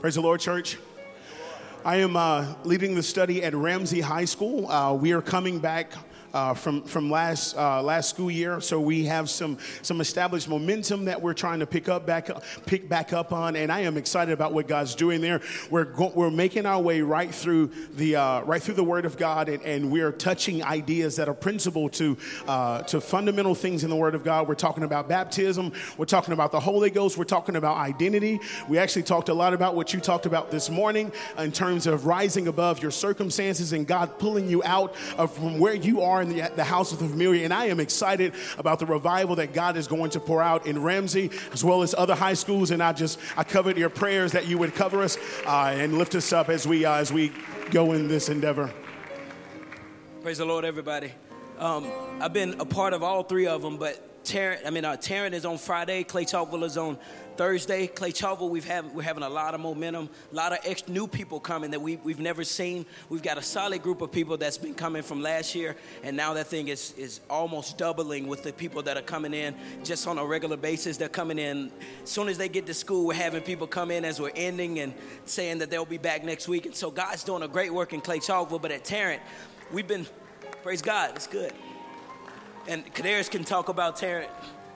Praise the Lord, church. I am leading the study at Ramsey High School. We are coming back from last school year, so we have some established momentum that we're trying to pick back up on, and I am excited about what God's doing there. We're making our way right through the Word of God, and we are touching ideas that are principal to fundamental things in the Word of God. We're talking about baptism. We're talking about the Holy Ghost. We're talking about identity. We actually talked a lot about what you talked about this morning in terms of rising above your circumstances and God pulling you out from where you are in the house of the familiar. And I am excited about the revival that God is going to pour out in Ramsey as well as other high schools. And I covered your prayers that you would cover us and lift us up as we go in this endeavor. Praise the Lord, everybody. I've been a part of all three of them, but Tarrant is on Friday. Clay Chalkville is on Thursday. Clay Chalkville, we're having a lot of momentum, a lot of new people coming that we've never seen. We've got a solid group of people that's been coming from last year, and now that thing is almost doubling with the people that are coming in just on a regular basis. They're coming in. As soon as they get to school, we're having people come in as we're ending and saying that they'll be back next week. And so God's doing a great work in Clay Chalkville, but at Tarrant, we've been, praise God, it's good. And Kadarius can talk about Tarrant.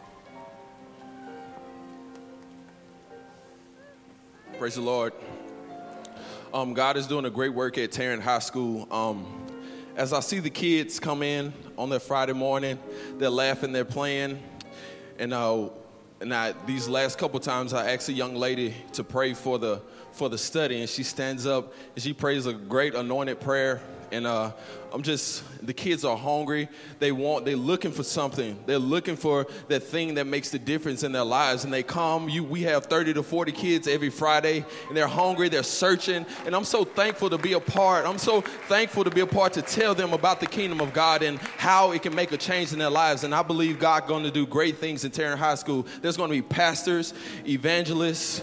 Praise the Lord. God is doing a great work at Tarrant High School. As I see the kids come in on their Friday morning, they're laughing, they're playing. These last couple times, I asked a young lady to pray for the study, and she stands up and she prays a great anointed prayer. And the kids are hungry. They're looking for something. They're looking for that thing that makes the difference in their lives. And they come, we have 30 to 40 kids every Friday, and they're hungry, they're searching. And I'm so thankful to be a part. I'm so thankful to be a part to tell them about the kingdom of God and how it can make a change in their lives. And I believe God's going to do great things in Tarrant High School. There's going to be pastors, evangelists,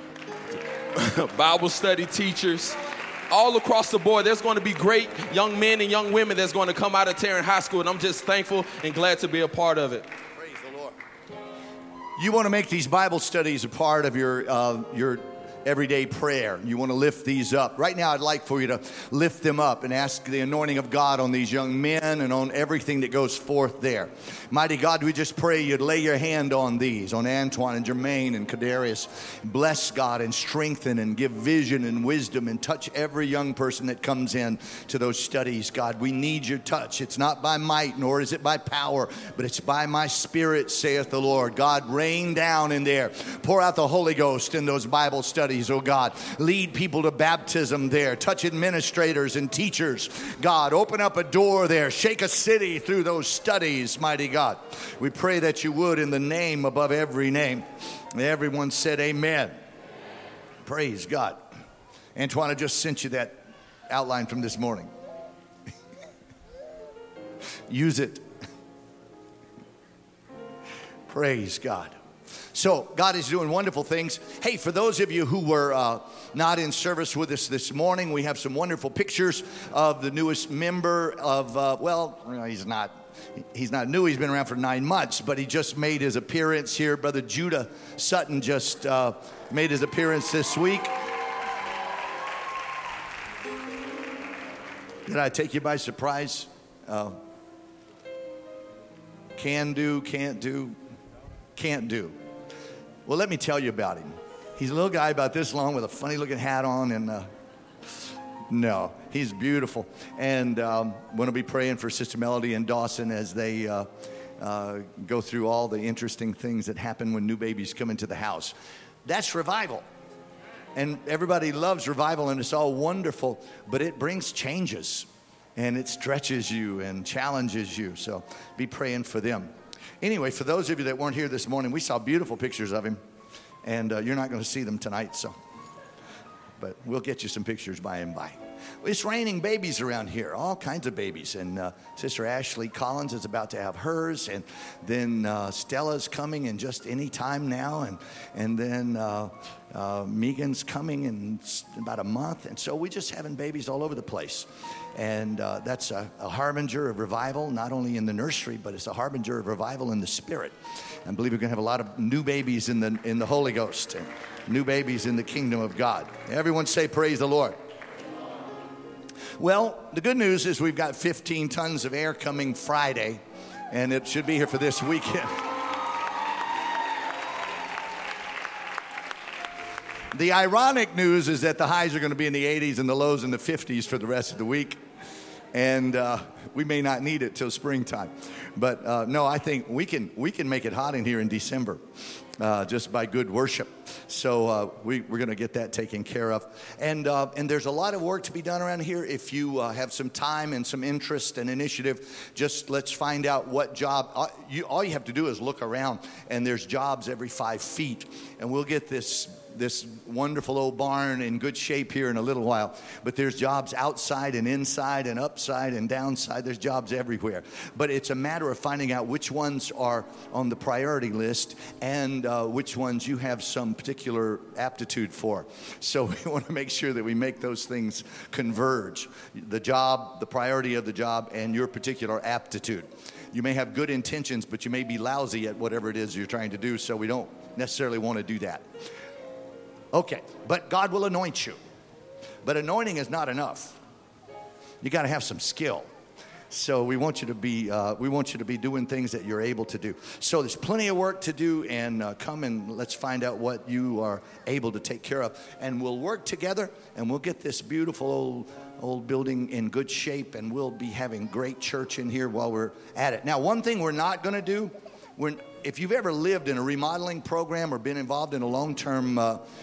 Bible study teachers. All across the board, there's going to be great young men and young women that's going to come out of Tarrant High School, and I'm just thankful and glad to be a part of it. Praise the Lord. You want to make these Bible studies a part of your everyday prayer. You want to lift these up. Right now, I'd like for you to lift them up and ask the anointing of God on these young men and on everything that goes forth there. Mighty God, we just pray you'd lay your hand on these, on Antoine and Jermaine and Kadarius. Bless, God, and strengthen and give vision and wisdom and touch every young person that comes in to those studies, God. We need your touch. It's not by might, nor is it by power, but it's by my Spirit, saith the Lord. God, rain down in there. Pour out the Holy Ghost in those Bible studies. Oh God, lead people to baptism there. Touch administrators and teachers. God, open up a door there. Shake a city through those studies, mighty God. We pray that you would in the name above every name. Everyone said amen. Praise God. Antoine, I just sent you that outline from this morning. Use it. Praise God. So God is doing wonderful things. Hey, for those of you who were not in service with us this morning, we have some wonderful pictures of the newest member of, he's not new. He's been around for 9 months, but he just made his appearance here. Brother Judah Sutton just made his appearance this week. Did I take you by surprise? Can do, can't do, can't do. Well, let me tell you about him. He's a little guy about this long with a funny-looking hat on, and no, he's beautiful. And I'm going to be praying for Sister Melody and Dawson as they go through all the interesting things that happen when new babies come into the house. That's revival. And everybody loves revival, and it's all wonderful, but it brings changes, and it stretches you and challenges you. So be praying for them. Anyway, for those of you that weren't here this morning, we saw beautiful pictures of him, and you're not going to see them tonight, but we'll get you some pictures by and by. It's raining babies around here, all kinds of babies. And Sister Ashley Collins is about to have hers. And then Stella's coming in just any time now. And then Megan's coming in about a month. And so we're just having babies all over the place. And that's a harbinger of revival, not only in the nursery, but it's a harbinger of revival in the spirit. I believe we're going to have a lot of new babies in the Holy Ghost and new babies in the kingdom of God. Everyone say, praise the Lord. Well, the good news is we've got 15 tons of air coming Friday, and it should be here for this weekend. The ironic news is that the highs are going to be in the 80s and the lows in the 50s for the rest of the week. And we may not need it till springtime. But no, I think we can make it hot in here in December just by good worship. So we're going to get that taken care of. And there's a lot of work to be done around here. If you have some time and some interest and initiative, just let's find out what job. All you have to do is look around, and there's jobs every 5 feet. And we'll get this wonderful old barn in good shape here in a little while. But there's jobs outside and inside and upside and downside. There's jobs everywhere. But it's a matter of finding out which ones are on the priority list and which ones you have some particular aptitude for. So we want to make sure that we make those things converge. The job, the priority of the job, and your particular aptitude. You may have good intentions, but you may be lousy at whatever it is you're trying to do. So we don't necessarily want to do that. Okay, but God will anoint you. But anointing is not enough. You got to have some skill. So we want you to be doing things that you're able to do. So there's plenty of work to do, and come and let's find out what you are able to take care of. And we'll work together, and we'll get this beautiful old building in good shape, and we'll be having great church in here while we're at it. Now, one thing we're not going to do, if you've ever lived in a remodeling program or been involved in a long-term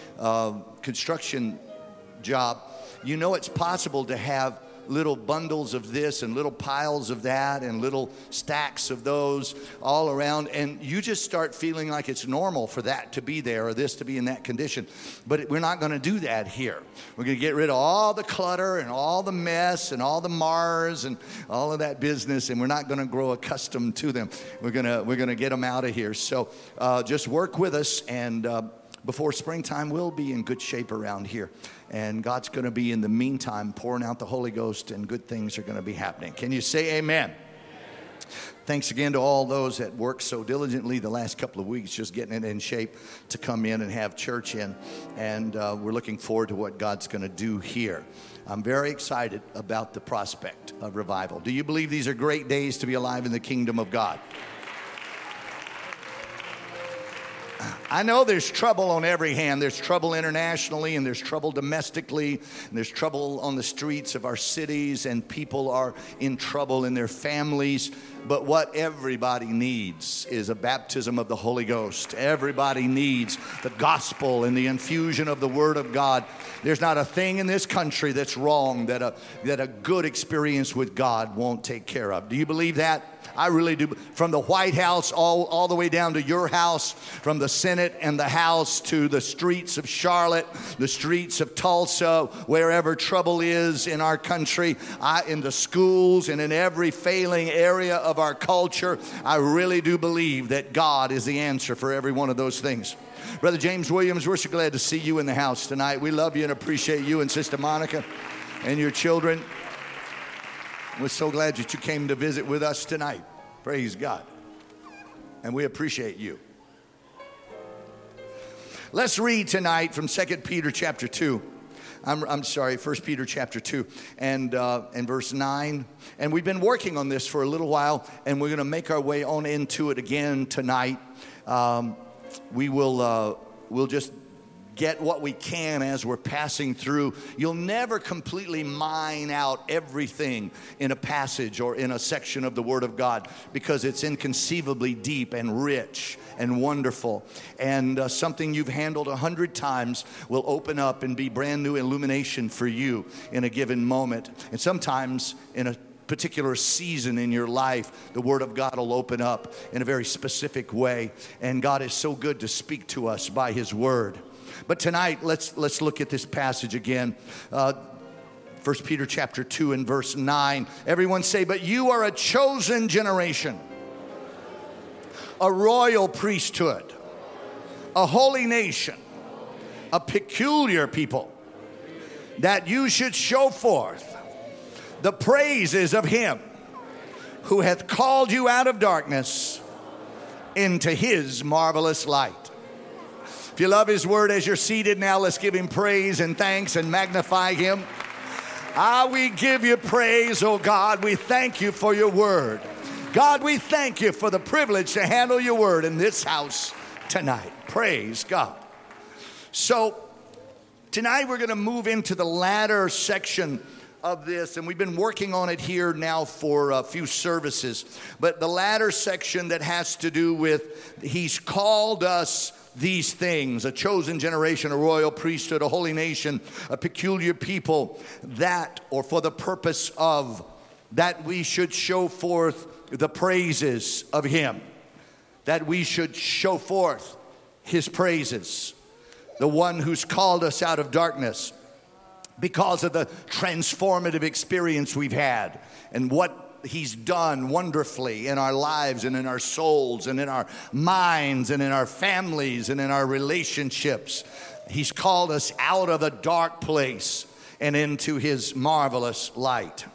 construction job, you know it's possible to have little bundles of this and little piles of that and little stacks of those all around, and you just start feeling like it's normal for that to be there or this to be in that condition. But we're not going to do that here. We're going to get rid of all the clutter and all the mess and all the Mars and all of that business, and we're not going to grow accustomed to them. We're going to get them out of here. So just work with us, and before springtime, we'll be in good shape around here. And God's going to be, in the meantime, pouring out the Holy Ghost, and good things are going to be happening. Can you say amen? Thanks again to all those that worked so diligently the last couple of weeks, just getting it in shape to come in and have church in. And we're looking forward to what God's going to do here. I'm very excited about the prospect of revival. Do you believe these are great days to be alive in the kingdom of God? I know there's trouble on every hand. There's trouble internationally, and there's trouble domestically, and there's trouble on the streets of our cities, and people are in trouble in their families. But what everybody needs is a baptism of the Holy Ghost. Everybody needs the gospel and the infusion of the Word of God. There's not a thing in this country that's wrong that a good experience with God won't take care of. Do you believe that? I really do. From the White House all the way down to your house, from the Senate and the House to the streets of Charlotte, the streets of Tulsa, wherever trouble is in our country, in the schools and in every failing area of our culture, I really do believe that God is the answer for every one of those things. Brother James Williams, we're so glad to see you in the house tonight. We love you and appreciate you and Sister Monica and your children. We're so glad that you came to visit with us tonight. Praise God. And we appreciate you. Let's read tonight from 2 Peter chapter 2. I'm sorry, 1 Peter chapter 2 and verse 9. And we've been working on this for a little while, and we're going to make our way on into it again tonight. We'll just get what we can as we're passing through. You'll never completely mine out everything in a passage or in a section of the Word of God, because it's inconceivably deep and rich and wonderful. And something you've handled 100 times will open up and be brand new illumination for you in a given moment. And sometimes in a particular season in your life, the Word of God will open up in a very specific way. And God is so good to speak to us by His Word. But tonight, let's look at this passage again. 1 1 Peter chapter 2 and verse 9. Everyone say, but you are a chosen generation, a royal priesthood, a holy nation, a peculiar people, that you should show forth the praises of him who hath called you out of darkness into his marvelous light. If you love his word as you're seated now, let's give him praise and thanks and magnify him. We give you praise, oh God. We thank you for your word. God, we thank you for the privilege to handle your word in this house tonight. Praise God. So tonight we're going to move into the latter section of this, and we've been working on it here now for a few services. But the latter section that has to do with he's called us these things, a chosen generation, a royal priesthood, a holy nation, a peculiar people, that, or for the purpose of, that we should show forth the praises of him, that we should show forth his praises, the one who's called us out of darkness because of the transformative experience we've had and what he's done wonderfully in our lives and in our souls and in our minds and in our families and in our relationships. He's called us out of a dark place and into his marvelous light.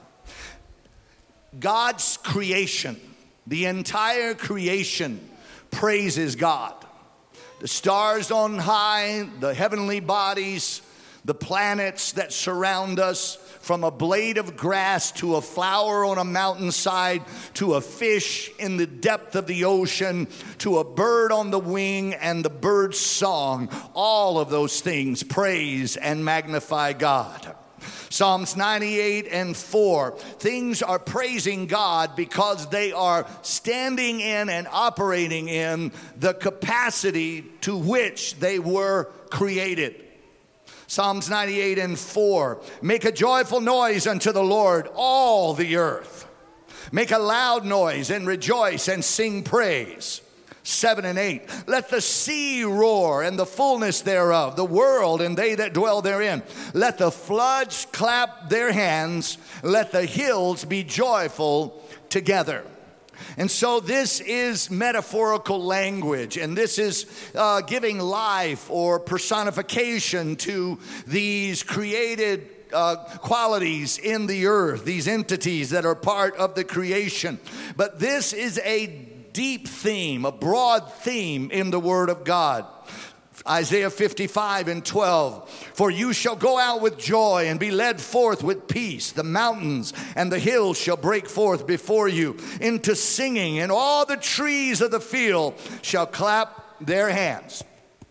God's creation, the entire creation, praises God. The stars on high, the heavenly bodies, the planets that surround us, from a blade of grass to a flower on a mountainside, to a fish in the depth of the ocean, to a bird on the wing and the bird's song, all of those things praise and magnify God. Psalms 98 and 4, things are praising God because they are standing in and operating in the capacity to which they were created. Psalms 98 and 4, make a joyful noise unto the Lord, all the earth. Make a loud noise and rejoice and sing praise. 7 and 8, let the sea roar and the fullness thereof, the world and they that dwell therein. Let the floods clap their hands, let the hills be joyful together. And so this is metaphorical language, and this is giving life or personification to these created qualities in the earth, these entities that are part of the creation. But this is a deep theme, a broad theme in the Word of God. Isaiah 55 and 12, for you shall go out with joy and be led forth with peace. The mountains and the hills shall break forth before you into singing, and all the trees of the field shall clap their hands.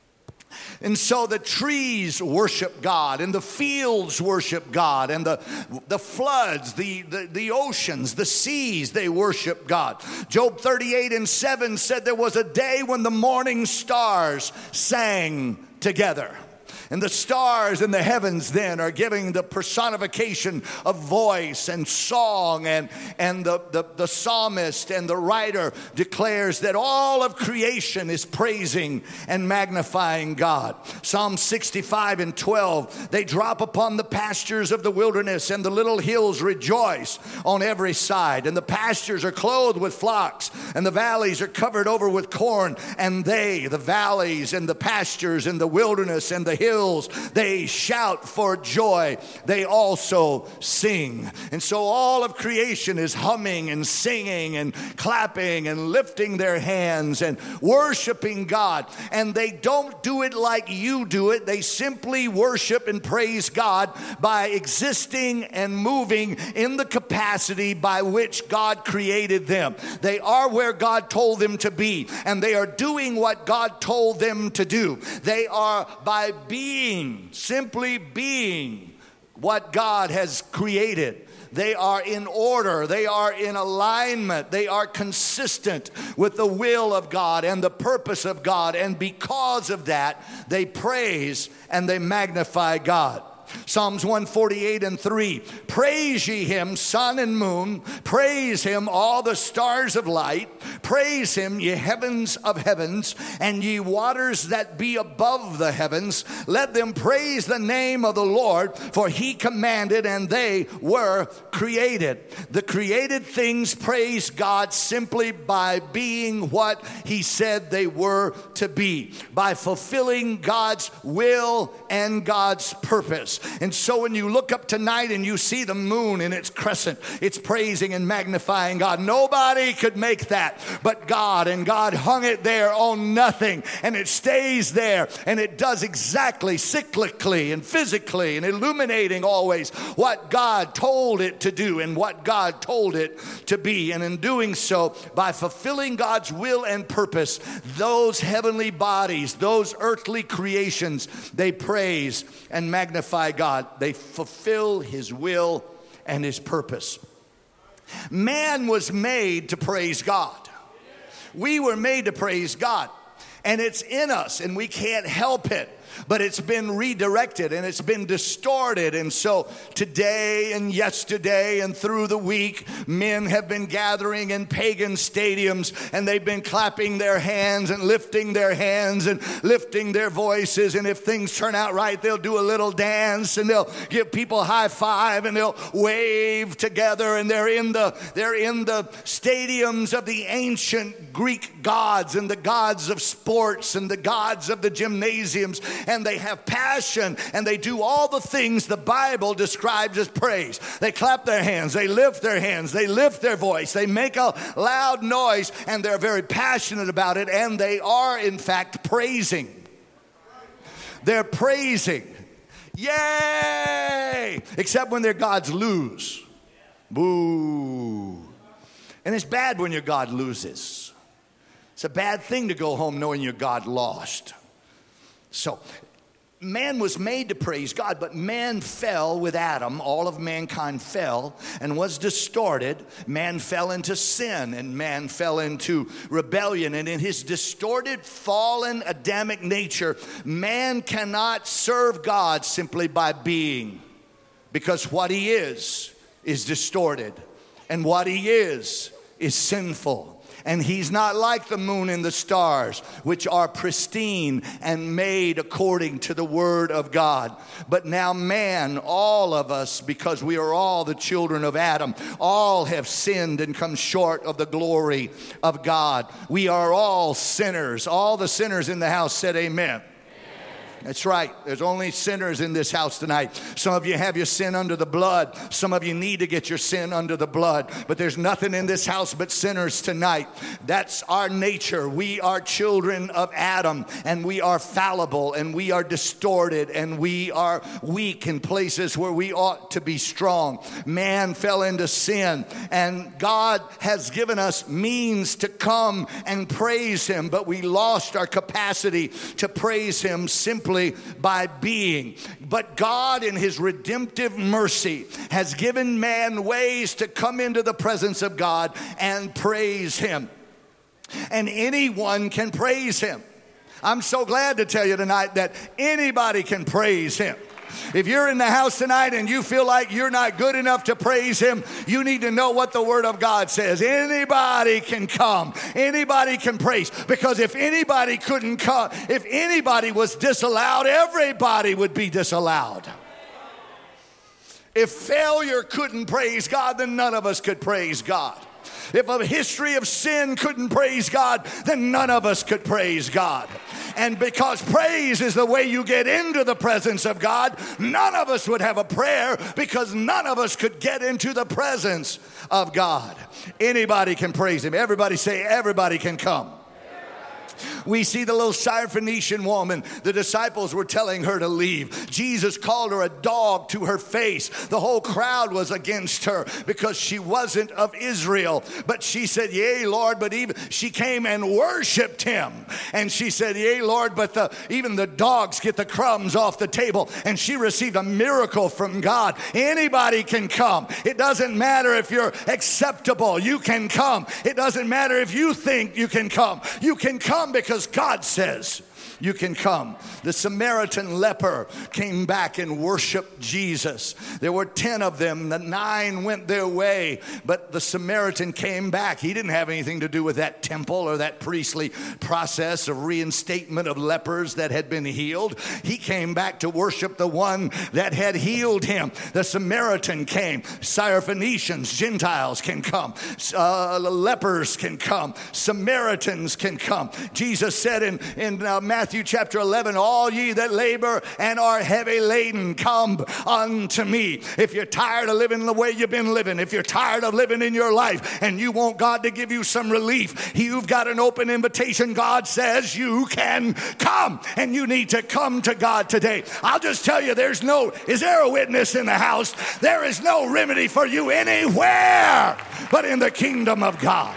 And so the trees worship God, and the fields worship God, and the floods, the oceans, the seas, they worship God. Job 38 and 7 said there was a day when the morning stars sang together. And the stars in the heavens then are giving the personification of voice and song, and the psalmist and the writer declares that all of creation is praising and magnifying God. Psalm 65 and 12, they drop upon the pastures of the wilderness, and the little hills rejoice on every side. And the pastures are clothed with flocks, and the valleys are covered over with corn. And they, the valleys and the pastures and the wilderness and the hills, they shout for joy. They also sing. And so all of creation is humming and singing and clapping and lifting their hands and worshiping God. And they don't do it like you do it. They simply worship and praise God by existing and moving in the capacity by which God created them. They are where God told them to be, and they are doing what God told them to do. They are by simply being what God has created. They are in order. They are in alignment. They are consistent with the will of God and the purpose of God. And because of that, they praise and they magnify God. Psalms 148:3. Praise ye him, sun and moon. Praise him, all the stars of light. Praise him, ye heavens of heavens, and ye waters that be above the heavens. Let them praise the name of the Lord, for he commanded and they were created. The created things praise God simply by being what he said they were to be, by fulfilling God's will and God's purpose. And so when you look up tonight and you see the moon in its crescent, it's praising and magnifying God. Nobody could make that but God, and God hung it there on nothing, and it stays there, and it does exactly cyclically and physically and illuminating always what God told it to do and what God told it to be. And in doing so, by fulfilling God's will and purpose, those heavenly bodies, those earthly creations, they praise and magnify God. They fulfill his will and his purpose. Man was made to praise God. We were made to praise God, and it's in us, and we can't help it. But it's been redirected and it's been distorted. And so today and yesterday and through the week, men have been gathering in pagan stadiums, and they've been clapping their hands and lifting their voices. And if things turn out right, they'll do a little dance, and they'll give people a high five, and they'll wave together. And they're in the stadiums of the ancient Greek gods and the gods of sports and the gods of the gymnasiums. And they have passion, and they do all the things the Bible describes as praise. They clap their hands, they lift their hands, they lift their voice, they make a loud noise, and they're very passionate about it, and they are in fact praising. They're praising. Yay! Except when their gods lose. Boo. And it's bad when your God loses. It's a bad thing to go home knowing your God lost. So, man was made to praise God, but man fell with Adam. All of mankind fell and was distorted. Man fell into sin, and man fell into rebellion. And in his distorted, fallen, Adamic nature, man cannot serve God simply by being, because what he is distorted, and what he is sinful. And he's not like the moon and the stars, which are pristine and made according to the word of God. But now man, all of us, because we are all the children of Adam, all have sinned and come short of the glory of God. We are all sinners. All the sinners in the house said amen. That's right. There's only sinners in this house tonight. Some of you have your sin under the blood. Some of you need to get your sin under the blood. But there's nothing in this house but sinners tonight. That's our nature. We are children of Adam, and we are fallible, and we are distorted, and we are weak in places where we ought to be strong. Man fell into sin, and God has given us means to come and praise him, but we lost our capacity to praise him simply by being. But God, in his redemptive mercy, has given man ways to come into the presence of God and praise him. And anyone can praise him. I'm so glad to tell you tonight that anybody can praise him. If you're in the house tonight and you feel like you're not good enough to praise him, you need to know what the word of God says. Anybody can come. Anybody can praise. Because if anybody couldn't come, if anybody was disallowed, everybody would be disallowed. If failure couldn't praise God, then none of us could praise God. If a history of sin couldn't praise God, then none of us could praise God. And because praise is the way you get into the presence of God, none of us would have a prayer, because none of us could get into the presence of God. Anybody can praise him. Everybody say, everybody can come. We see the little Syrophoenician woman. The disciples were telling her to leave. Jesus called her a dog to her face. The whole crowd was against her because she wasn't of Israel. But she said, yea, Lord, but even she came and worshiped him. And she said, yea, Lord, but even the dogs get the crumbs off the table. And she received a miracle from God. Anybody can come. It doesn't matter if you're acceptable. You can come. It doesn't matter if you think you can come. You can come because God says you can come. The Samaritan leper came back and worshiped Jesus. There were 10 of them. The 9 went their way, but the Samaritan came back. He didn't have anything to do with that temple or that priestly process of reinstatement of lepers that had been healed. He came back to worship the one that had healed him. The Samaritan came. Syrophoenicians, Gentiles can come. Lepers can come. Samaritans can come. Jesus said in Matthew chapter 11, all ye that labor and are heavy laden, come unto me. If you're tired of living the way you've been living, if you're tired of living in your life and you want God to give you some relief, you've got an open invitation. God says you can come, and you need to come to God today. I'll just tell you, is there a witness in the house? There is no remedy for you anywhere but in the kingdom of God.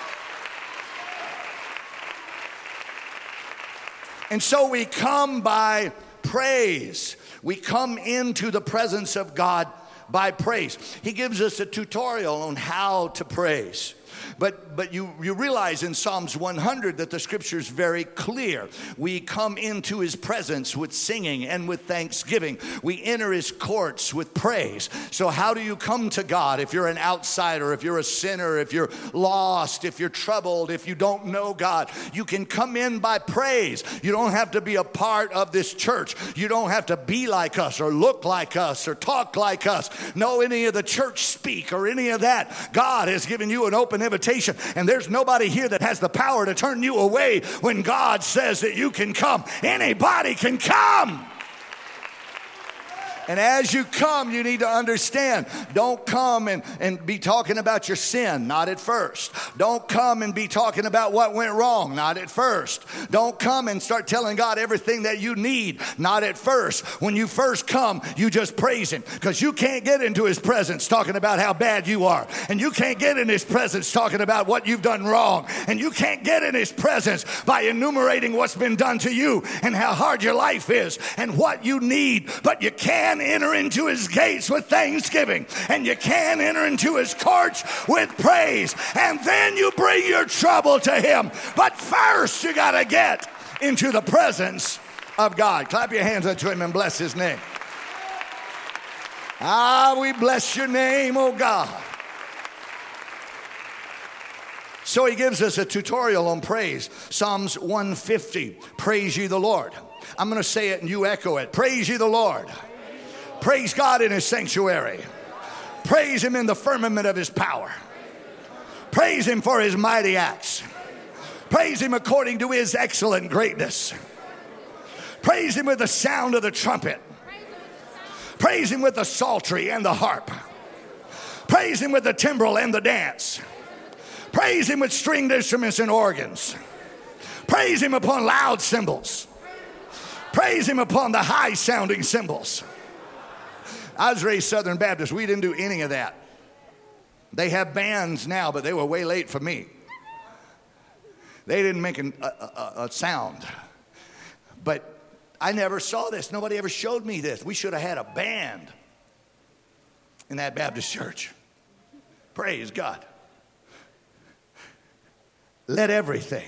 And so we come by praise. We come into the presence of God by praise. He gives us a tutorial on how to praise. But you realize in Psalms 100 that the scripture is very clear. We come into his presence with singing and with thanksgiving. We enter his courts with praise. So how do you come to God if you're an outsider, if you're a sinner, if you're lost, if you're troubled, if you don't know God? You can come in by praise. You don't have to be a part of this church. You don't have to be like us or look like us or talk like us. No, any of the church speak or any of that. God has given you an open invitation. And there's nobody here that has the power to turn you away when God says that you can come. Anybody can come. And as you come, you need to understand, don't come and be talking about your sin, not at first. Don't come and be talking about what went wrong, not at first. Don't come and start telling God everything that you need, not at first. When you first come, you just praise him, because you can't get into his presence talking about how bad you are. And you can't get in his presence talking about what you've done wrong. And you can't get in his presence by enumerating what's been done to you and how hard your life is and what you need. But you can enter into his gates with thanksgiving, and you can enter into his courts with praise, and then you bring your trouble to him. But first you got to get into the presence of God. Clap your hands unto him and bless his name. We bless your name, oh God. So he gives us a tutorial on praise. Psalms 150, praise ye the Lord. I'm going to say it and you echo it. Praise ye the Lord. Praise God in his sanctuary. Praise him in the firmament of his power. Praise him for his mighty acts. Praise him according to his excellent greatness. Praise him with the sound of the trumpet. Praise him with the psaltery and the harp. Praise him with the timbrel and the dance. Praise him with stringed instruments and organs. Praise him upon loud cymbals. Praise him upon the high sounding cymbals. I was raised Southern Baptist. We didn't do any of that. They have bands now, but they were way late for me. They didn't make a sound. But I never saw this. Nobody ever showed me this. We should have had a band in that Baptist church. Praise God. Let everything.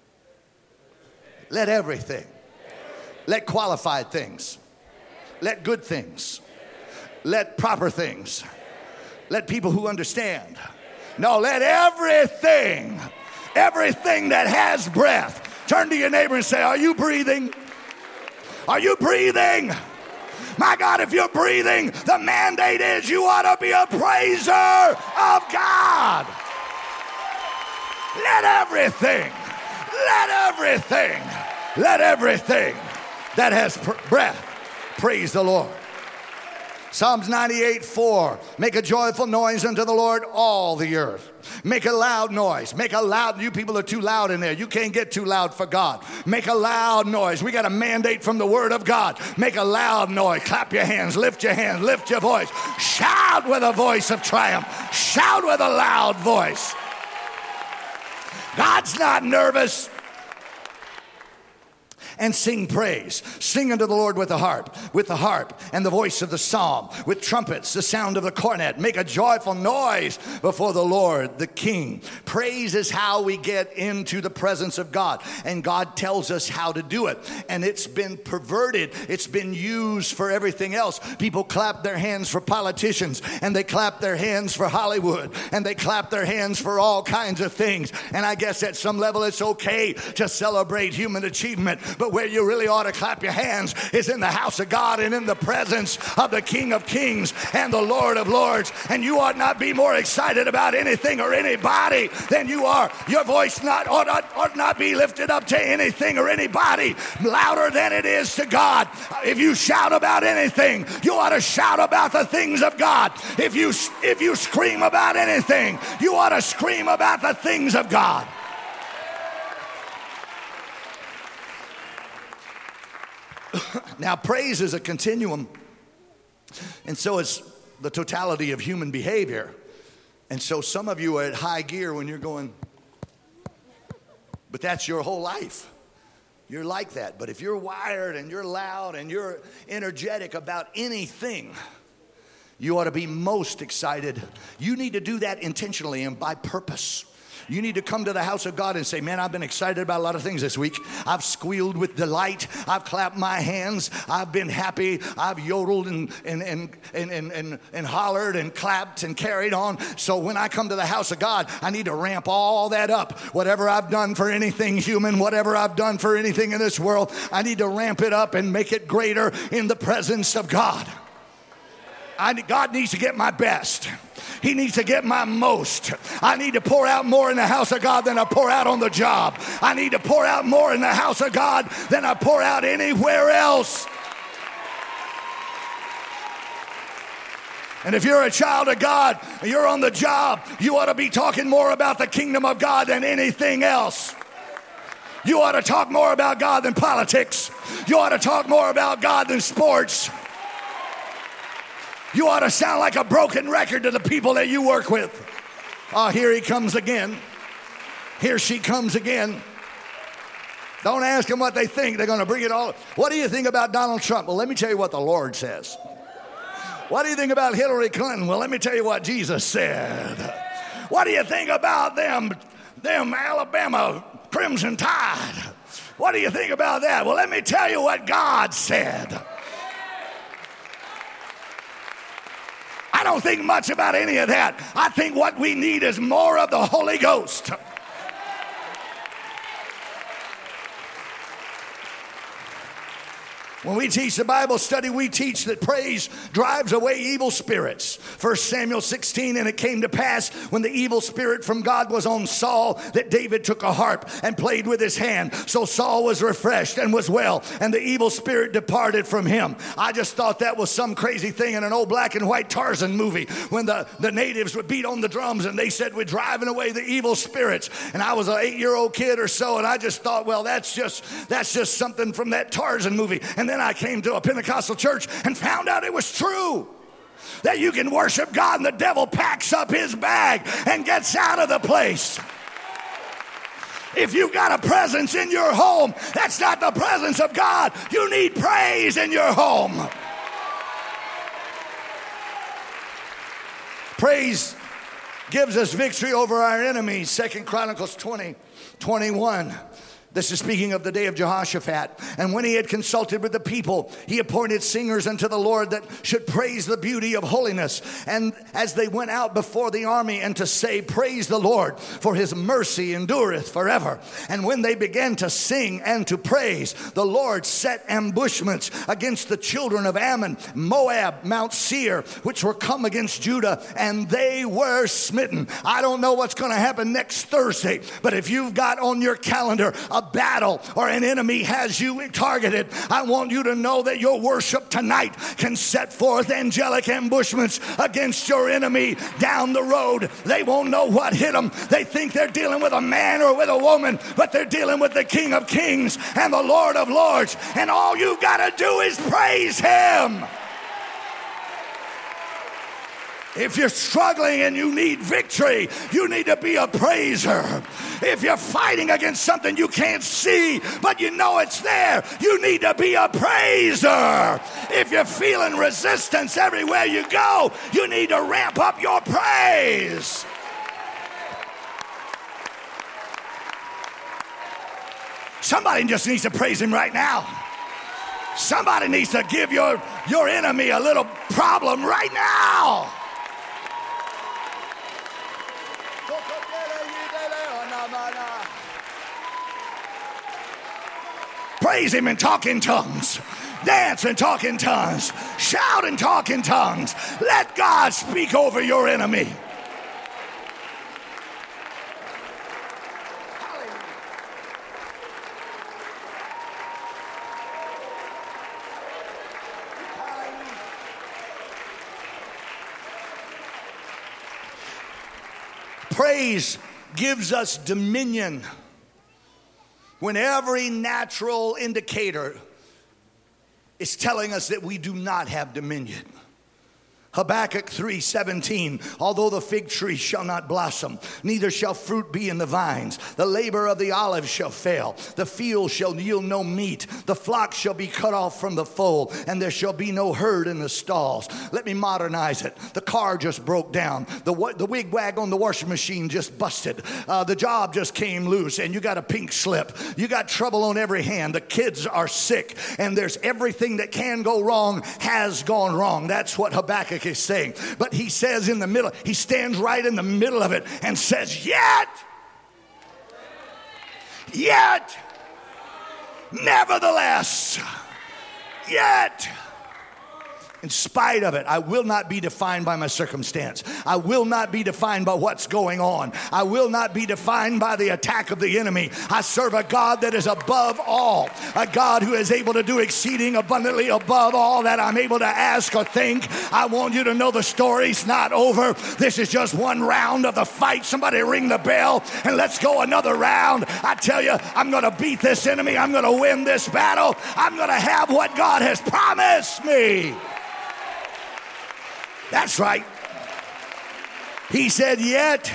Let qualified things. Let good things. Let proper things. Let people who understand. No, let everything that has breath. Turn to your neighbor and say, are you breathing? Are you breathing? My God, if you're breathing, the mandate is you ought to be a praiser of God. Let everything that has breath praise the Lord. Psalms 98:4. Make a joyful noise unto the Lord, all the earth. Make a loud noise. You people are too loud in there. You can't get too loud for God. Make a loud noise. We got a mandate from the word of God. Make a loud noise. Clap your hands. Lift your hands. Lift your voice. Shout with a voice of triumph. Shout with a loud voice. God's not nervous. and sing praise. Sing unto the Lord with the harp and the voice of the psalm, with trumpets, the sound of the cornet. Make a joyful noise before the Lord, the King. Praise is how we get into the presence of God, and God tells us how to do it. And it's been perverted. It's been used for everything else. People clap their hands for politicians, and they clap their hands for Hollywood, and they clap their hands for all kinds of things. And I guess at some level it's okay to celebrate human achievement, but where you really ought to clap your hands is in the house of God and in the presence of the King of Kings and the Lord of Lords. And you ought not be more excited about anything or anybody than you are. Your voice ought not be lifted up to anything or anybody louder than it is to God. If you shout about anything, you ought to shout about the things of God. If you scream about anything, you ought to scream about the things of God. Now, praise is a continuum, and so is the totality of human behavior. And so some of you are at high gear when you're going, but that's your whole life. You're like that. But if you're wired and you're loud and you're energetic about anything, you ought to be most excited. You need to do that intentionally and by purpose. You need to come to the house of God and say, man, I've been excited about a lot of things this week. I've squealed with delight. I've clapped my hands. I've been happy. I've yodeled and hollered and clapped and carried on. So when I come to the house of God, I need to ramp all that up. Whatever I've done for anything human, whatever I've done for anything in this world, I need to ramp it up and make it greater in the presence of God. God needs to get my best. He needs to get my most. I need to pour out more in the house of God than I pour out on the job. I need to pour out more in the house of God than I pour out anywhere else. And if you're a child of God, and you're on the job, you ought to be talking more about the kingdom of God than anything else. You ought to talk more about God than politics. You ought to talk more about God than sports. You ought to sound like a broken record to the people that you work with. Oh, here he comes again. Here she comes again. Don't ask them what they think. They're going to bring it all. What do you think about Donald Trump? Well, let me tell you what the Lord says. What do you think about Hillary Clinton? Well, let me tell you what Jesus said. What do you think about them Alabama Crimson Tide? What do you think about that? Well, let me tell you what God said. I don't think much about any of that. I think what we need is more of the Holy Ghost. When we teach the Bible study, we teach that praise drives away evil spirits. 1 Samuel 16, and it came to pass when the evil spirit from God was on Saul that David took a harp and played with his hand. So Saul was refreshed and was well, and the evil spirit departed from him. I just thought that was some crazy thing in an old black and white Tarzan movie when the natives would beat on the drums and they said, we're driving away the evil spirits. And I was an 8-year-old kid or so, and I just thought, well, that's just something from that Tarzan movie. And then I came to a Pentecostal church and found out it was true. That you can worship God and the devil packs up his bag and gets out of the place. If you've got a presence in your home, that's not the presence of God. You need praise in your home. Praise gives us victory over our enemies. 2 Chronicles 20:21. This is speaking of the day of Jehoshaphat. And when he had consulted with the people, he appointed singers unto the Lord that should praise the beauty of holiness. And as they went out before the army and to say, praise the Lord, for his mercy endureth forever. And when they began to sing and to praise, the Lord set ambushments against the children of Ammon, Moab, Mount Seir, which were come against Judah, and they were smitten. I don't know what's going to happen next Thursday, but if you've got on your calendar a battle or an enemy has you targeted, I want you to know that your worship tonight can set forth angelic ambushments against your enemy down the road. They won't know what hit them. They think they're dealing with a man or with a woman, but they're dealing with the King of Kings and the Lord of Lords. And all you got to do is praise him. If you're struggling and you need victory, you need to be a praiser. If you're fighting against something you can't see, but you know it's there, you need to be a praiser. If you're feeling resistance everywhere you go, you need to ramp up your praise. Somebody just needs to praise him right now. Somebody needs to give your enemy a little problem right now. Praise him and talk in tongues. Dance and talk in tongues. Shout and talk in tongues. Let God speak over your enemy. Praise gives us dominion when every natural indicator is telling us that we do not have dominion. Habakkuk 3:17, although the fig tree shall not blossom, neither shall fruit be in the vines, the labor of the olive shall fail, the field shall yield no meat, the flock shall be cut off from the fold, and there shall be no herd in the stalls. Let me modernize it. The car just broke down. The wig wag on the washing machine just busted. The job just came loose, and you got a pink slip. You got trouble on every hand. The kids are sick, and there's everything that can go wrong has gone wrong. That's what Habakkuk is saying. But he says in the middle, he stands right in the middle of it and says, yet, nevertheless, yet, in spite of it, I will not be defined by my circumstance. I will not be defined by what's going on. I will not be defined by the attack of the enemy. I serve a God that is above all, a God who is able to do exceeding abundantly above all that I'm able to ask or think. I want you to know the story's not over. This is just one round of the fight. Somebody ring the bell and let's go another round. I tell you, I'm going to beat this enemy. I'm going to win this battle. I'm going to have what God has promised me. That's right. He said, yet.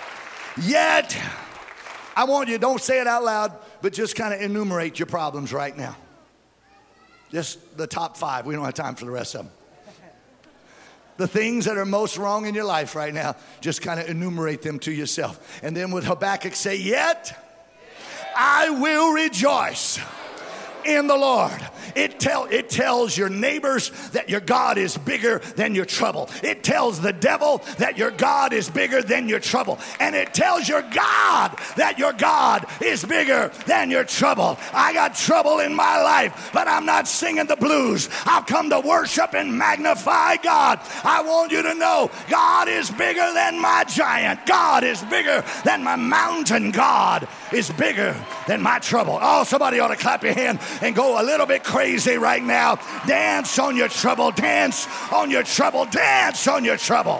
I want you, don't say it out loud, but just kind of enumerate your problems right now. Just the top 5. We don't have time for the rest of them. The things that are most wrong in your life right now, just kind of enumerate them to yourself. And then with Habakkuk say, yet I will rejoice in the Lord. It tells your neighbors that your God is bigger than your trouble. It tells the devil that your God is bigger than your trouble. And it tells your God that your God is bigger than your trouble. I got trouble in my life, but I'm not singing the blues. I've come to worship and magnify God. I want you to know God is bigger than my giant. God is bigger than my mountain. God is bigger than my trouble. Oh, somebody ought to clap your hand and go a little bit crazy right now. Dance on your trouble. Dance on your trouble. Dance on your trouble.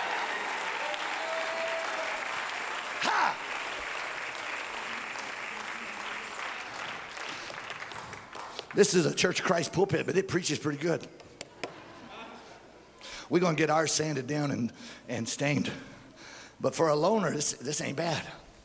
Ha! This is a Church of Christ pulpit, but it preaches pretty good. We're going to get ours sanded down and stained. But for a loner, this ain't bad.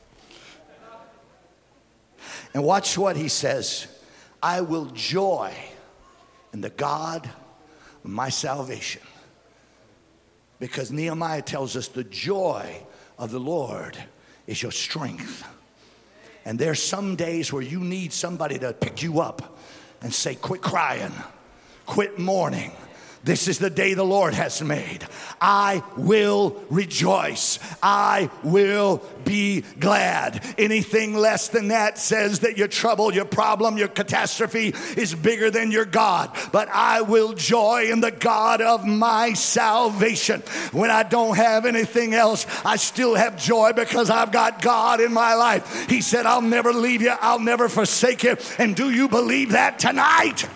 And watch what he says. I will joy in the God of my salvation. Because Nehemiah tells us the joy of the Lord is your strength. And there's some days where you need somebody to pick you up and say, quit crying, quit mourning. This is the day the Lord has made. I will rejoice. I will be glad. Anything less than that says that your trouble, your problem, your catastrophe is bigger than your God. But I will joy in the God of my salvation. When I don't have anything else, I still have joy because I've got God in my life. He said, I'll never leave you. I'll never forsake you. And do you believe that tonight?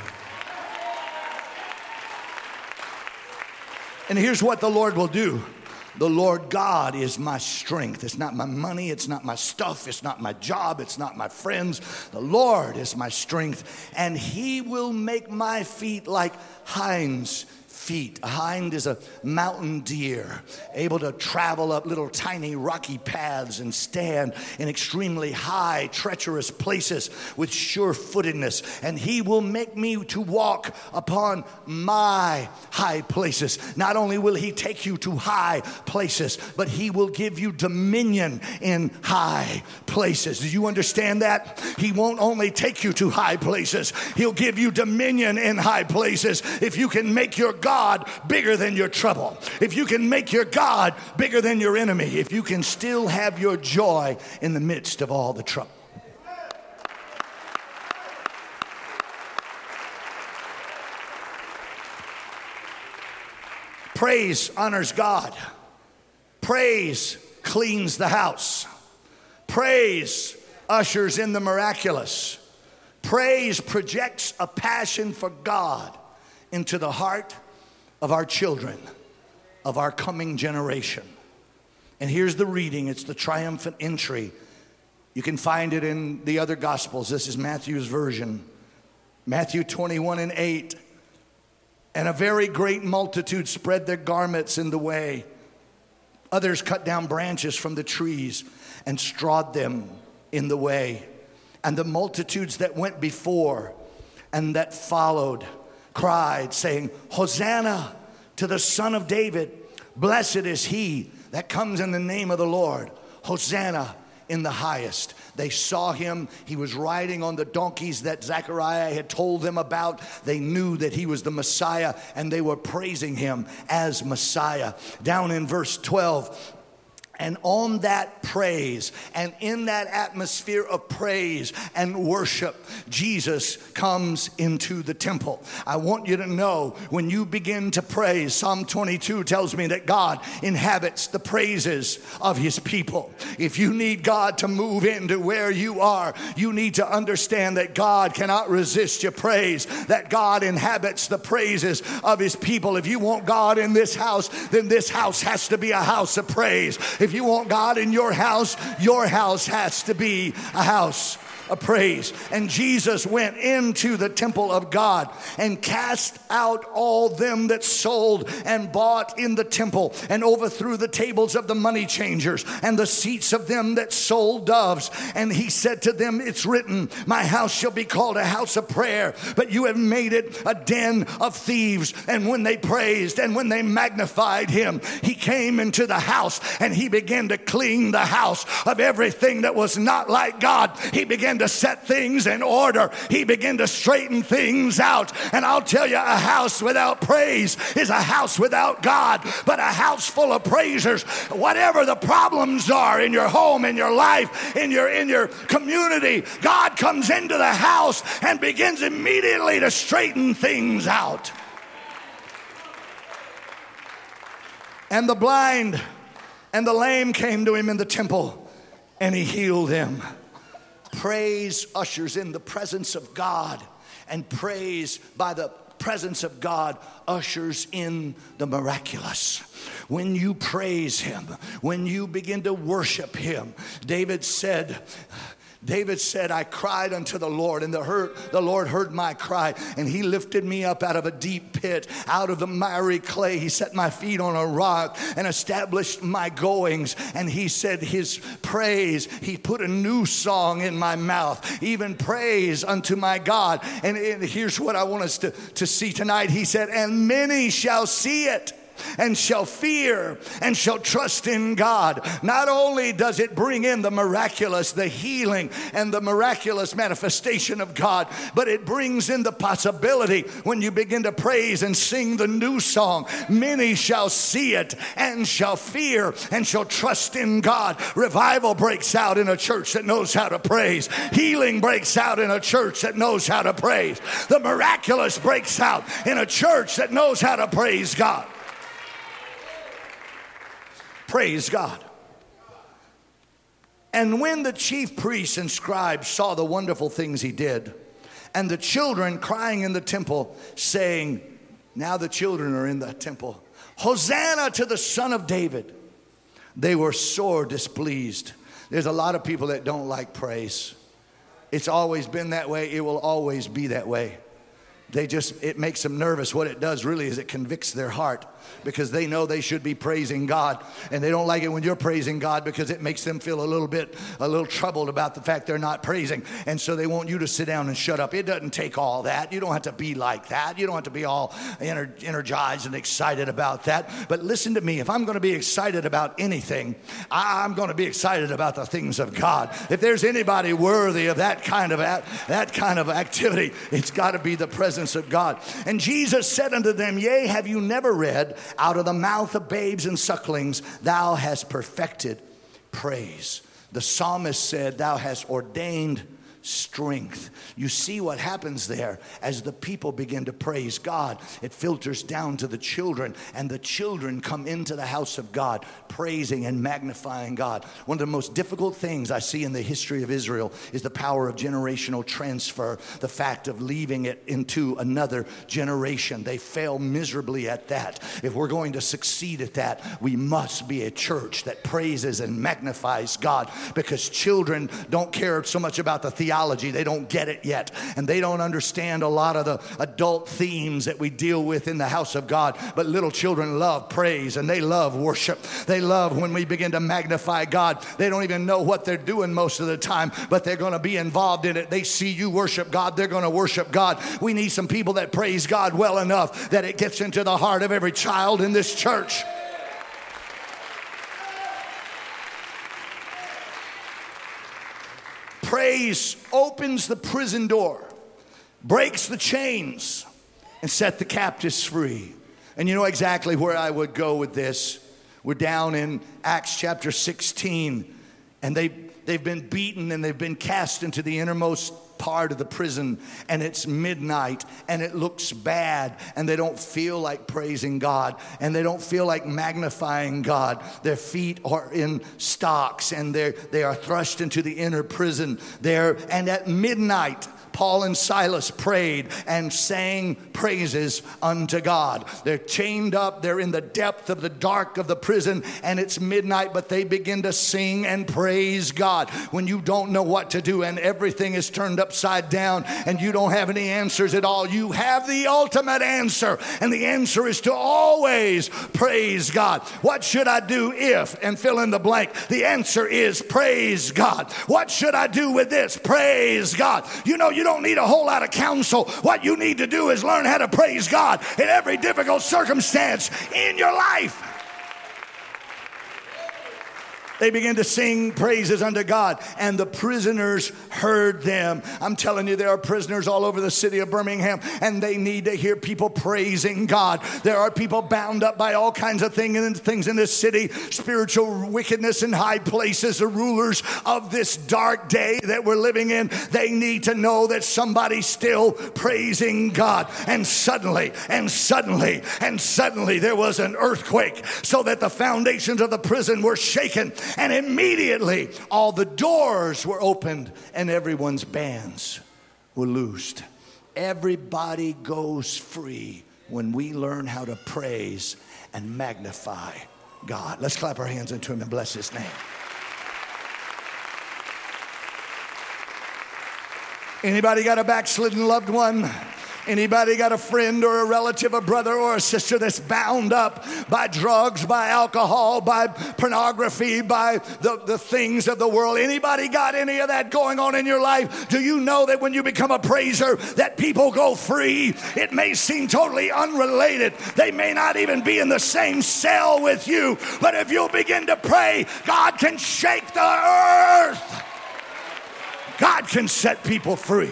And here's what the Lord will do. The Lord God is my strength. It's not my money. It's not my stuff. It's not my job. It's not my friends. The Lord is my strength. And he will make my feet like hinds' feet. A hind is a mountain deer, able to travel up little tiny rocky paths and stand in extremely high, treacherous places with sure-footedness. And he will make me to walk upon my high places. Not only will he take you to high places, but he will give you dominion in high places. Do you understand that? He won't only take you to high places, he'll give you dominion in high places. If you can make your God bigger than your trouble, if you can make your God bigger than your enemy, if you can still have your joy in the midst of all the trouble. Praise honors God. Praise cleans the house. Praise ushers in the miraculous. Praise projects a passion for God into the heart of our children, of our coming generation. And here's the reading. It's the triumphant entry. You can find it in the other Gospels. This is Matthew's version. Matthew 21:8. And a very great multitude spread their garments in the way. Others cut down branches from the trees and strawed them in the way. And the multitudes that went before and that followed cried, saying, Hosanna to the Son of David. Blessed is he that comes in the name of the Lord. Hosanna in the highest. They saw him. He was riding on the donkeys that Zechariah had told them about. They knew that he was the Messiah, and they were praising him as Messiah. Down in verse 12, and on that praise and in that atmosphere of praise and worship, Jesus comes into the temple. I want you to know, when you begin to praise, Psalm 22 tells me that God inhabits the praises of his people. If you need God to move into where you are, you need to understand that God cannot resist your praise, that God inhabits the praises of his people. If you want God in this house, then this house has to be a house of praise. If you want God in your house has to be a house of praise. And Jesus went into the temple of God and cast out all them that sold and bought in the temple, and overthrew the tables of the money changers and the seats of them that sold doves. And he said to them, it's written, my house shall be called a house of prayer, but you have made it a den of thieves. And when they praised and when they magnified him, he came into the house and he began to clean the house of everything that was not like God. He began to set things in order. He began to straighten things out. And I'll tell you, a house without praise is a house without God. But a house full of praisers, whatever the problems are in your home, in your life, in your community, God comes into the house and begins immediately to straighten things out. And the blind and the lame came to him in the temple, and he healed them. Praise ushers in the presence of God, and praise by the presence of God ushers in the miraculous. When you praise him, when you begin to worship him, David said, I cried unto the Lord, and the Lord heard my cry, and he lifted me up out of a deep pit, out of the miry clay. He set my feet on a rock and established my goings. And he said his praise, he put a new song in my mouth, even praise unto my God. And here's what I want us to see tonight. He said, and many shall see it, and shall fear, and shall trust in God. Not only does it bring in the miraculous, the healing, and the miraculous manifestation of God, but it brings in the possibility when you begin to praise and sing the new song. Many shall see it, and shall fear, and shall trust in God. Revival breaks out in a church that knows how to praise. Healing breaks out in a church that knows how to praise. The miraculous breaks out in a church that knows how to praise God. Praise God. And when the chief priests and scribes saw the wonderful things he did, and the children crying in the temple, saying, now the children are in the temple, Hosanna to the Son of David, they were sore displeased. There's a lot of people that don't like praise. It's always been that way. It will always be that way. it makes them nervous. What it does really is it convicts their heart, because they know they should be praising God, and they don't like it when you're praising God, because it makes them feel a little troubled about the fact they're not praising, and so they want you to sit down and shut up. It doesn't take all that. You don't have to be like that. You don't have to be all energized and excited about that. But listen to me, if I'm going to be excited about anything, I'm going to be excited about the things of God. If there's anybody worthy of that kind of activity, it's got to be the presence of God. And Jesus said unto them, Yea, have you never read, out of the mouth of babes and sucklings thou hast perfected praise. The psalmist said, Thou hast ordained strength. You see what happens there as the people begin to praise God. It filters down to the children, and the children come into the house of God praising and magnifying God. One of the most difficult things I see in the history of Israel is the power of generational transfer, the fact of leaving it into another generation. They fail miserably at that. If we're going to succeed at that, we must be a church that praises and magnifies God, because children don't care so much about the theology. They don't get it yet, and they don't understand a lot of the adult themes that we deal with in the house of God. But little children love praise, and they love worship. They love when we begin to magnify God. They don't even know what they're doing most of the time, but they're going to be involved in it. They see you worship God, they're going to worship God. We need some people that praise God well enough that it gets into the heart of every child in this church. Praise opens the prison door, breaks the chains, and set the captives free. And you know exactly where I would go with this. We're down in Acts chapter 16, and they've been beaten and they've been cast into the innermost part of the prison, and it's midnight, and it looks bad, and they don't feel like praising God, and they don't feel like magnifying God. Their feet are in stocks, and they are thrust into the inner prison there. And at midnight, Paul and Silas prayed and sang praises unto God. They're chained up. They're in the depth of the dark of the prison, and it's midnight, but they begin to sing and praise God. When you don't know what to do and everything is turned upside down and you don't have any answers at all, you have the ultimate answer, and the answer is to always praise God. What should I do if, and fill in the blank? The answer is praise God. What should I do with this? Praise God. You know, you don't need a whole lot of counsel. What you need to do is learn how to praise God in every difficult circumstance in your life. They began to sing praises unto God, and the prisoners heard them. I'm telling you, there are prisoners all over the city of Birmingham, and they need to hear people praising God. There are people bound up by all kinds of things in this city, spiritual wickedness in high places. The rulers of this dark day that we're living in, they need to know that somebody's still praising God. And suddenly, there was an earthquake, so that the foundations of the prison were shaken. And immediately all the doors were opened and everyone's bands were loosed. Everybody goes free when we learn how to praise and magnify God. Let's clap our hands unto him and bless his name. Anybody got a backslidden loved one? Anybody got a friend or a relative, a brother or a sister that's bound up by drugs, by alcohol, by pornography, by the things of the world? Anybody got any of that going on in your life? Do you know that when you become a praiser that people go free? It may seem totally unrelated. They may not even be in the same cell with you. But if you'll begin to pray, God can shake the earth. God can set people free.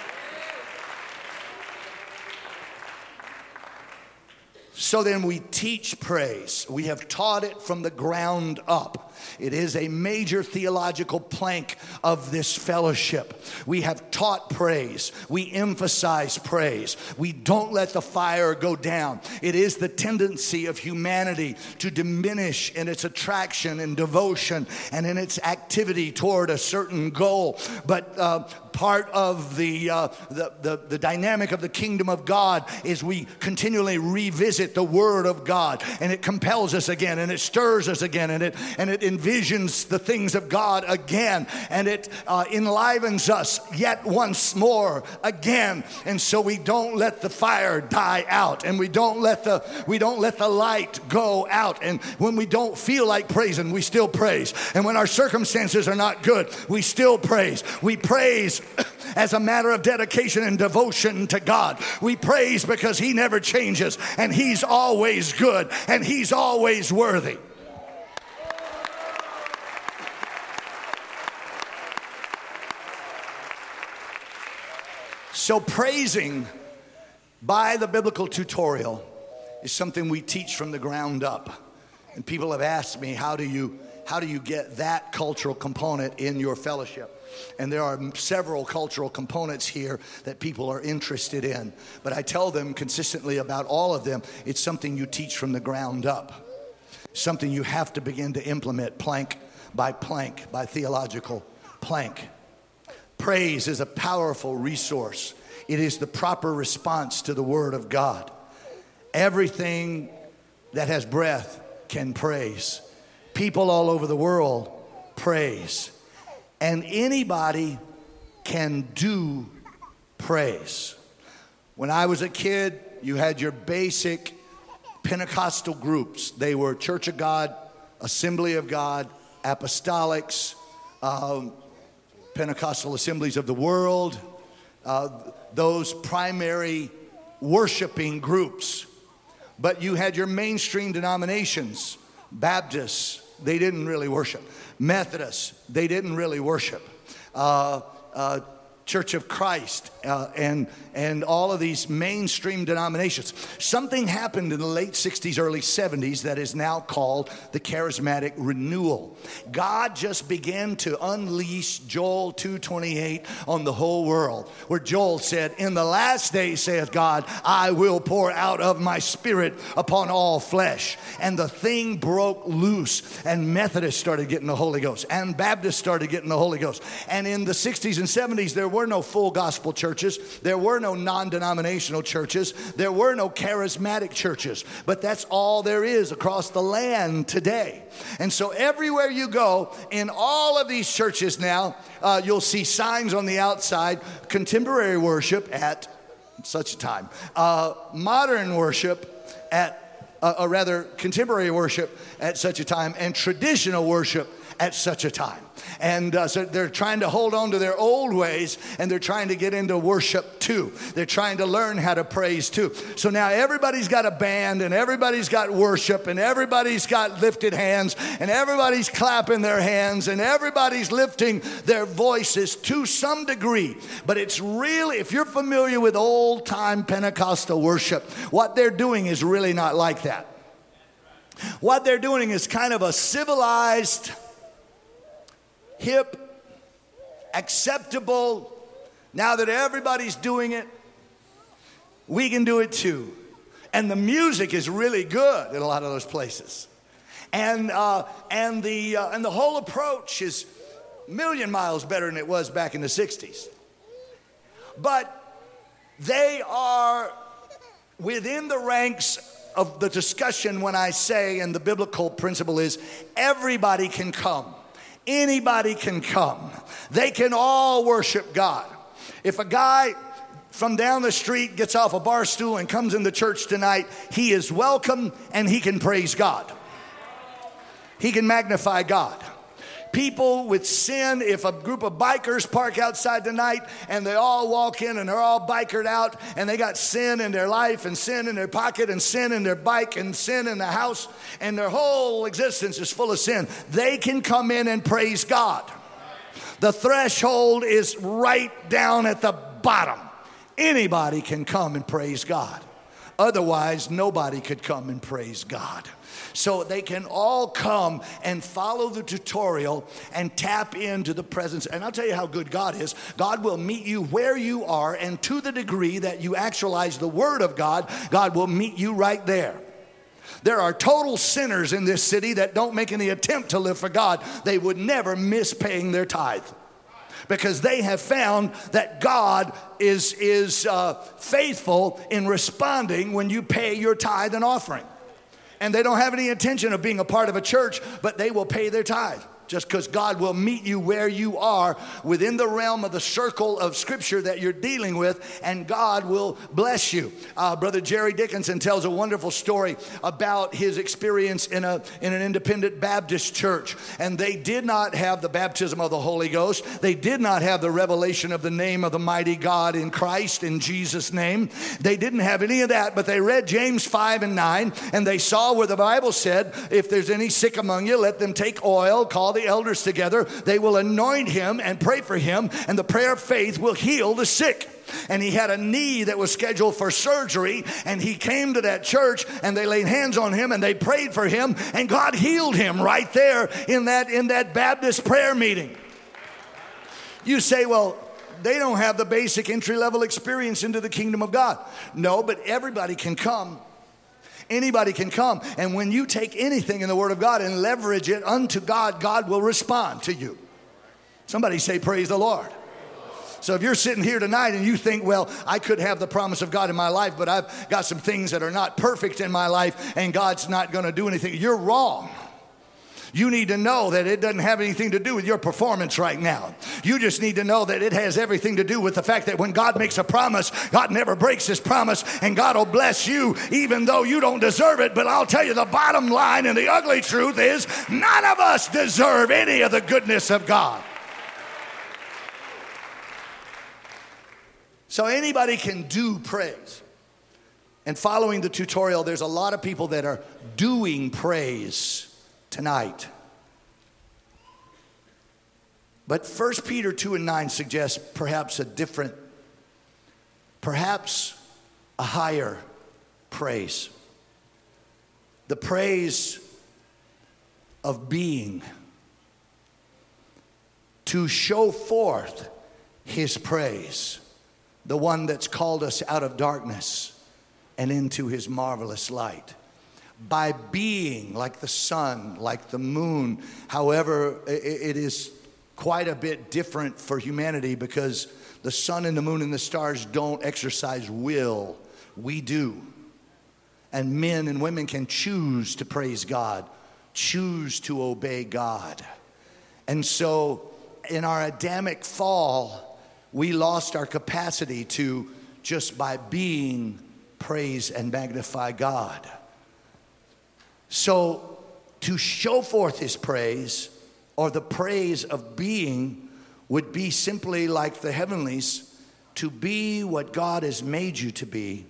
So then we teach praise. We have taught it from the ground up. It is a major theological plank of this fellowship. We have taught praise. We emphasize praise. We don't let the fire go down. It is the tendency of humanity to diminish in its attraction and devotion and in its activity toward a certain goal. But part of the dynamic of the kingdom of God is we continually revisit the Word of God, and it compels us again, and it stirs us again, and it envisions the things of God again, and it enlivens us yet once more again. And so we don't let the fire die out, and we don't let the light go out. And when we don't feel like praising, we still praise. And when our circumstances are not good, we still praise. We praise as a matter of dedication and devotion to God. We praise because He never changes, and He's always good, and He's always worthy. So praising by the biblical tutorial is something we teach from the ground up. And people have asked me, how do you get that cultural component in your fellowship? And there are several cultural components here that people are interested in. But I tell them consistently about all of them, it's something you teach from the ground up. Something you have to begin to implement plank, by theological plank. Praise is a powerful resource. It is the proper response to the Word of God. Everything that has breath can praise. People all over the world praise. And anybody can do praise. When I was a kid, you had your basic Pentecostal groups. They were Church of God, Assembly of God, Apostolics, Pentecostal Assemblies of the World, those primary worshiping groups. But you had your mainstream denominations. Baptists, they didn't really worship. Methodists, they didn't really worship. Church of Christ, and all of these mainstream denominations. Something happened in the late 60s, early 70s that is now called the charismatic renewal. God just began to unleash Joel 2:28 on the whole world, where Joel said, "In the last days, saith God, I will pour out of my spirit upon all flesh." And the thing broke loose, and Methodists started getting the Holy Ghost, and Baptists started getting the Holy Ghost. And in the 60s and 70s, there were no full gospel churches. There were no non-denominational churches. There were no charismatic churches. But that's all there is across the land today. And so everywhere you go, in all of these churches now, you'll see signs on the outside: contemporary worship at such a time, modern worship at, or rather contemporary worship at such a time, and traditional worship at such a time. And so they're trying to hold on to their old ways, and they're trying to get into worship too. They're trying to learn how to praise too. So now everybody's got a band, and everybody's got worship, and everybody's got lifted hands, and everybody's clapping their hands, and everybody's lifting their voices to some degree. But it's really, if you're familiar with old-time Pentecostal worship, what they're doing is really not like that. What they're doing is kind of a civilized, hip, acceptable, now that everybody's doing it, we can do it too. And the music is really good in a lot of those places. And the whole approach is a million miles better than it was back in the 60s. But they are within the ranks of the discussion when I say, and the biblical principle is, everybody can come. Anybody can come. They can all worship God. If a guy from down the street gets off a bar stool and comes into church tonight, he is welcome, and he can praise God. He can magnify God. People with sin, if a group of bikers park outside tonight and they all walk in and they're all bikered out and they got sin in their life and sin in their pocket and sin in their bike and sin in the house and their whole existence is full of sin, they can come in and praise God. The threshold is right down at the bottom. Anybody can come and praise God. Otherwise, nobody could come and praise God. So they can all come and follow the tutorial and tap into the presence. And I'll tell you how good God is. God will meet you where you are, and to the degree that you actualize the Word of God, God will meet you right there. There are total sinners in this city that don't make any attempt to live for God. They would never miss paying their tithe. because they have found that God is faithful in responding when you pay your tithe and offering. And they don't have any intention of being a part of a church, but they will pay their tithe. Just because God will meet you where you are within the realm of the circle of Scripture that you're dealing with, and God will bless you. Brother Jerry Dickinson tells a wonderful story about his experience in an independent Baptist church. And they did not have the baptism of the Holy Ghost. They did not have the revelation of the name of the mighty God in Christ, in Jesus' name. They didn't have any of that, but they read James 5 and 9, and they saw where the Bible said, if there's any sick among you, let them take oil, call the elders together, they will anoint him and pray for him, and the prayer of faith will heal the sick. And he had a knee that was scheduled for surgery, and he came to that church, and they laid hands on him, and they prayed for him, and God healed him right there in that Baptist prayer meeting. You say, well, they don't have the basic entry-level experience into the kingdom of God. No, but everybody can come. Anybody can come. And when you take anything in the Word of God and leverage it unto God, God will respond to you. Somebody say, praise the Lord. So if you're sitting here tonight and you think, well, I could have the promise of God in my life, but I've got some things that are not perfect in my life and God's not going to do anything, you're wrong. You need to know that it doesn't have anything to do with your performance right now. You just need to know that it has everything to do with the fact that when God makes a promise, God never breaks his promise, and God will bless you even though you don't deserve it. But I'll tell you, the bottom line and the ugly truth is none of us deserve any of the goodness of God. So anybody can do praise. And following the tutorial, there's a lot of people that are doing praise tonight. But 1 Peter 2 and 9 suggests perhaps a higher praise. The praise of being. To show forth his praise. The one that's called us out of darkness and into his marvelous light. By being like the sun, like the moon. However, it is quite a bit different for humanity because the sun and the moon and the stars don't exercise will. We do. And men and women can choose to praise God, choose to obey God. And so in our Adamic fall, we lost our capacity to just by being praise and magnify God. So to show forth his praise, or the praise of being, would be simply like the heavenlies, to be what God has made you to be.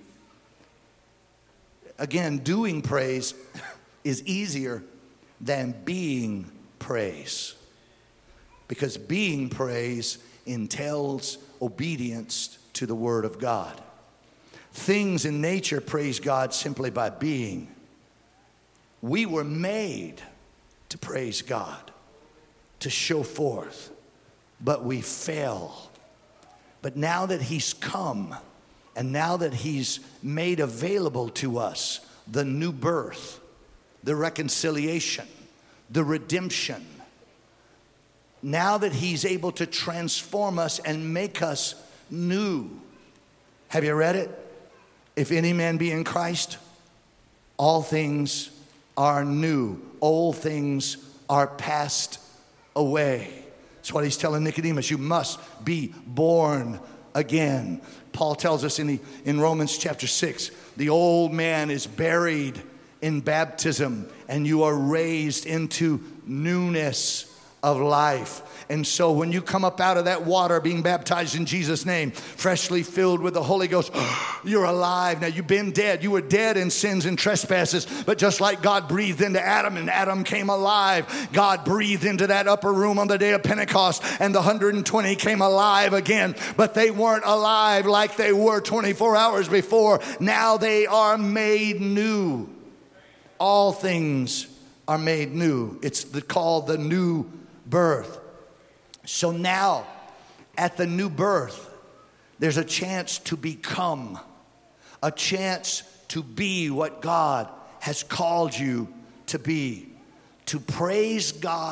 Again, doing praise is easier than being praise, because being praise entails obedience to the word of God. Things in nature praise God simply by being. We were made to praise God, to show forth, but we fail. But now that he's come, and now that he's made available to us the new birth, the reconciliation, the redemption, now that he's able to transform us and make us new. Have you read it? If any man be in Christ, all things are new. Old things are passed away. That's what he's telling Nicodemus. You must be born again. Paul tells us in Romans chapter 6, the old man is buried in baptism, and you are raised into newness of life. And so when you come up out of that water being baptized in Jesus' name, freshly filled with the Holy Ghost, you're alive. Now you've been dead. You were dead in sins and trespasses. But just like God breathed into Adam and Adam came alive, God breathed into that upper room on the day of Pentecost and the 120 came alive again. But they weren't alive like they were 24 hours before. Now they are made new. All things are made new. It's called the new birth. So now, at the new birth, there's a chance to become, a chance to be what God has called you to be, to praise God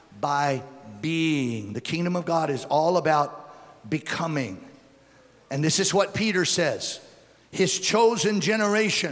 by being. The kingdom of God is all about becoming. And this is what Peter says. His chosen generation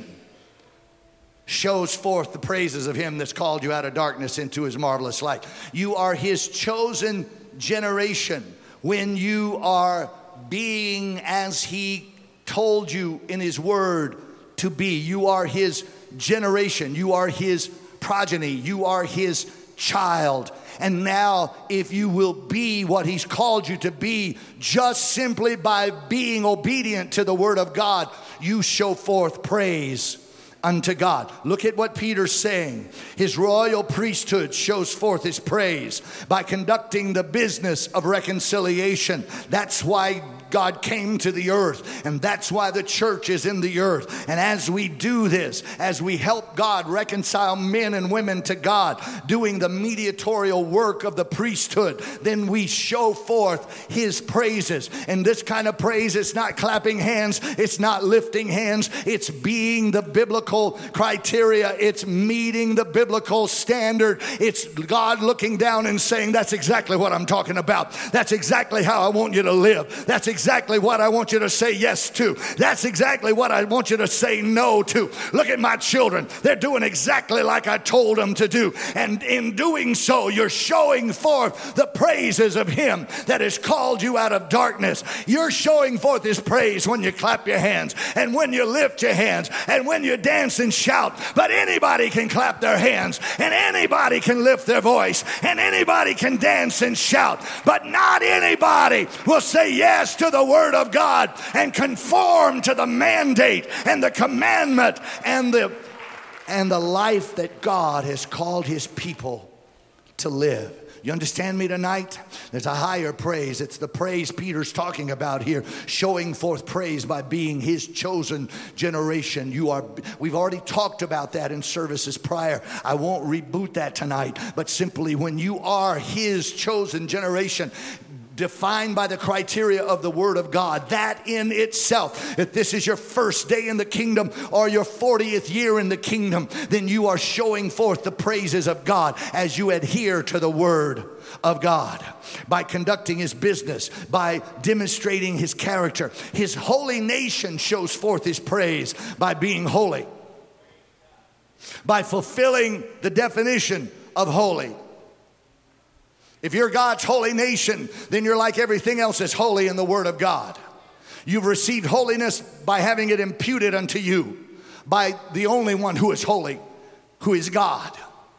shows forth the praises of him that's called you out of darkness into his marvelous light. You are his chosen generation when you are being as he told you in his word to be. You are his generation. You are his progeny. You are his child. And now, if you will be what he's called you to be, just simply by being obedient to the word of God, you show forth praise unto God. Look at what Peter's saying. His royal priesthood shows forth his praise by conducting the business of reconciliation. That's why God came to the earth, and that's why the church is in the earth. And as we do this, as we help God reconcile men and women to God, doing the mediatorial work of the priesthood, then we show forth his praises. And this kind of praise is not clapping hands, it's not lifting hands, it's being the biblical criteria, it's meeting the biblical standard. It's God looking down and saying, that's exactly what I'm talking about. That's exactly how I want you to live. That's exactly what I want you to say yes to. That's exactly what I want you to say no to. Look at my children. They're doing exactly like I told them to do. And in doing so, you're showing forth the praises of him that has called you out of darkness. You're showing forth his praise when you clap your hands and when you lift your hands and when you dance and shout. But anybody can clap their hands and anybody can lift their voice and anybody can dance and shout. But not anybody will say yes to the word of God and conform to the mandate and the commandment and the life that God has called his people to live. You understand me tonight? There's a higher praise. It's the praise Peter's talking about here, showing forth praise by being his chosen generation. We've already talked about that in services prior. I won't reboot that tonight, but simply when you are his chosen generation, defined by the criteria of the word of God, that in itself, if this is your first day in the kingdom or your 40th year in the kingdom, then you are showing forth the praises of God as you adhere to the word of God, by conducting his business, by demonstrating his character. His holy nation shows forth his praise by being holy, by fulfilling the definition of holy. If you're God's holy nation, then you're like everything else that's holy in the word of God. You've received holiness by having it imputed unto you by the only one who is holy, who is God.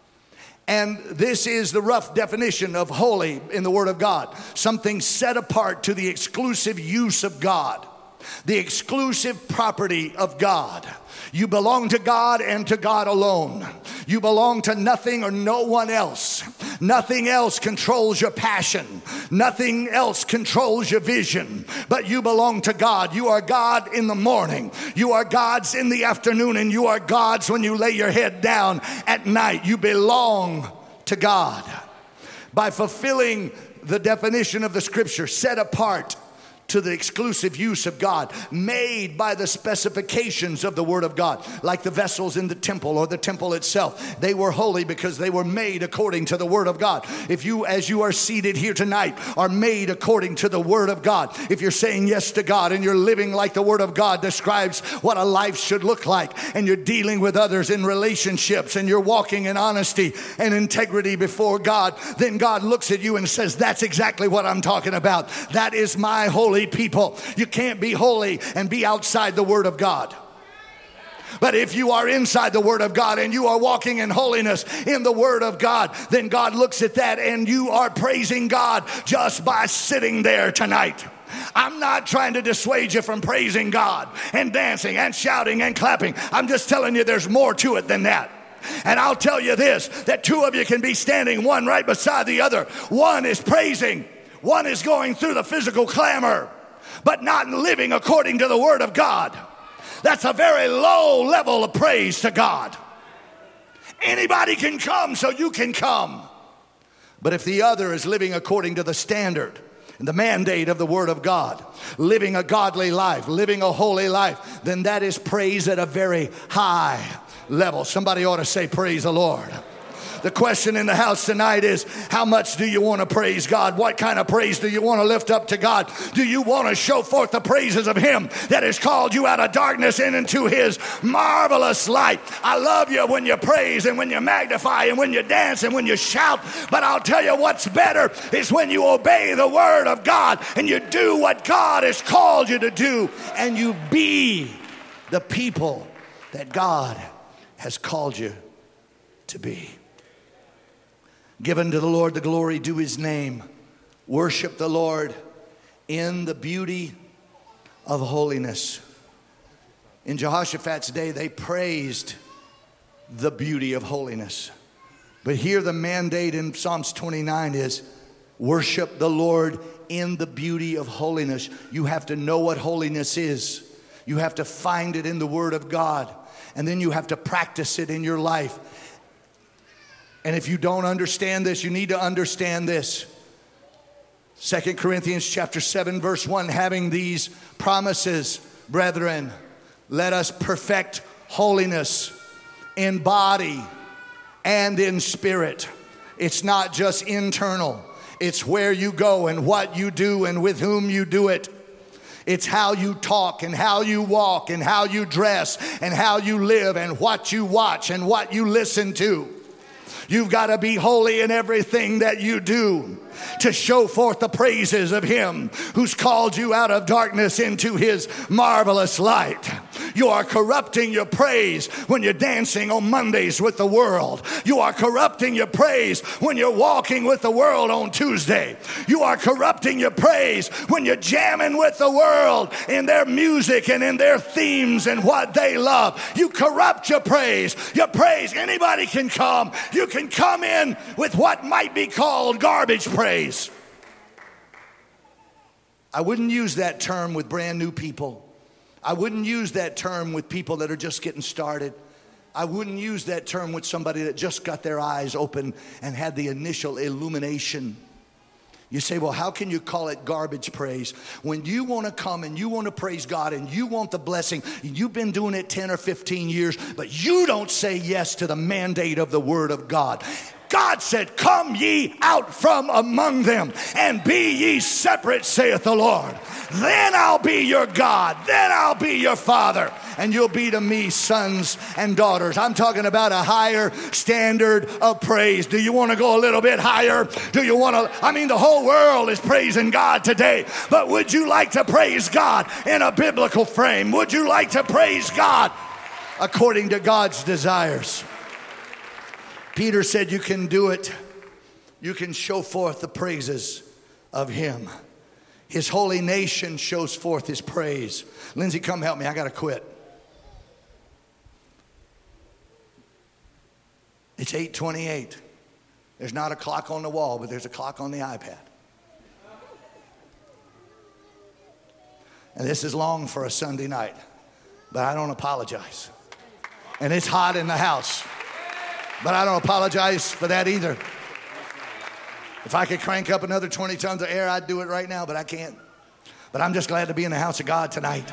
And this is the rough definition of holy in the word of God. Something set apart to the exclusive use of God, the exclusive property of God. You belong to God and to God alone. You belong to nothing or no one else. Nothing else controls your passion. Nothing else controls your vision. But you belong to God. You are God in the morning. You are God's in the afternoon. And you are God's when you lay your head down at night. You belong to God. By fulfilling the definition of the scripture, set apart to the exclusive use of God, made by the specifications of the word of God, like the vessels in the temple or the temple itself. They were holy because they were made according to the word of God. If you, as you are seated here tonight, are made according to the word of God, if you're saying yes to God and you're living like the word of God describes what a life should look like, and you're dealing with others in relationships, and you're walking in honesty and integrity before God, then God looks at you and says, that's exactly what I'm talking about. That is my holy people. You can't be holy and be outside the word of God. But if you are inside the word of God and you are walking in holiness in the word of God, then God looks at that and you are praising God just by sitting there tonight. I'm not trying to dissuade you from praising God and dancing and shouting and clapping. I'm just telling you there's more to it than that. And I'll tell you this, that two of you can be standing one right beside the other. One is praising. One is going through the physical clamor, but not living according to the word of God. That's a very low level of praise to God. Anybody can come, so you can come. But if the other is living according to the standard and the mandate of the word of God, living a godly life, living a holy life, then that is praise at a very high level. Somebody ought to say, praise the Lord. The question in the house tonight is, how much do you want to praise God? What kind of praise do you want to lift up to God? Do you want to show forth the praises of Him that has called you out of darkness and into His marvelous light? I love you when you praise and when you magnify and when you dance and when you shout, but I'll tell you what's better is when you obey the word of God and you do what God has called you to do, and you be the people that God has called you to be. Give unto the Lord the glory due His name. Worship the Lord in the beauty of holiness. In Jehoshaphat's day, they praised the beauty of holiness. But here the mandate in Psalms 29 is worship the Lord in the beauty of holiness. You have to know what holiness is. You have to find it in the Word of God. And then you have to practice it in your life. And if you don't understand this, you need to understand this. 2 Corinthians chapter 7 verse 1, having these promises, brethren, let us perfect holiness in body and in spirit. It's not just internal. It's where you go and what you do and with whom you do it. It's how you talk and how you walk and how you dress and how you live and what you watch and what you listen to. You've got to be holy in everything that you do to show forth the praises of Him who's called you out of darkness into His marvelous light. You are corrupting your praise when you're dancing on Mondays with the world. You are corrupting your praise when you're walking with the world on Tuesday. You are corrupting your praise when you're jamming with the world in their music and in their themes and what they love. You corrupt your praise. Your praise, anybody can come. You can come in with what might be called garbage praise. I wouldn't use that term with brand new people. I wouldn't use that term with people that are just getting started. I wouldn't use that term with somebody that just got their eyes open and had the initial illumination. You say, well, how can you call it garbage praise? When you want to come and you want to praise God and you want the blessing, you've been doing it 10 or 15 years, but you don't say yes to the mandate of the Word of God. God said, come ye out from among them and be ye separate, saith the Lord. Then I'll be your God. Then I'll be your Father. And you'll be to me sons and daughters. I'm talking about a higher standard of praise. Do you want to go a little bit higher? Do you want to? I mean, the whole world is praising God today. But would you like to praise God in a biblical frame? Would you like to praise God according to God's desires? Peter said you can do it. You can show forth the praises of Him. His holy nation shows forth His praise. Lindsay, come help me. I got to quit. It's 8:28. There's not a clock on the wall, but there's a clock on the iPad. And this is long for a Sunday night, but I don't apologize. And it's hot in the house. But I don't apologize for that either. If I could crank up another 20 tons of air, I'd do it right now, but I can't. But I'm just glad to be in the house of God tonight.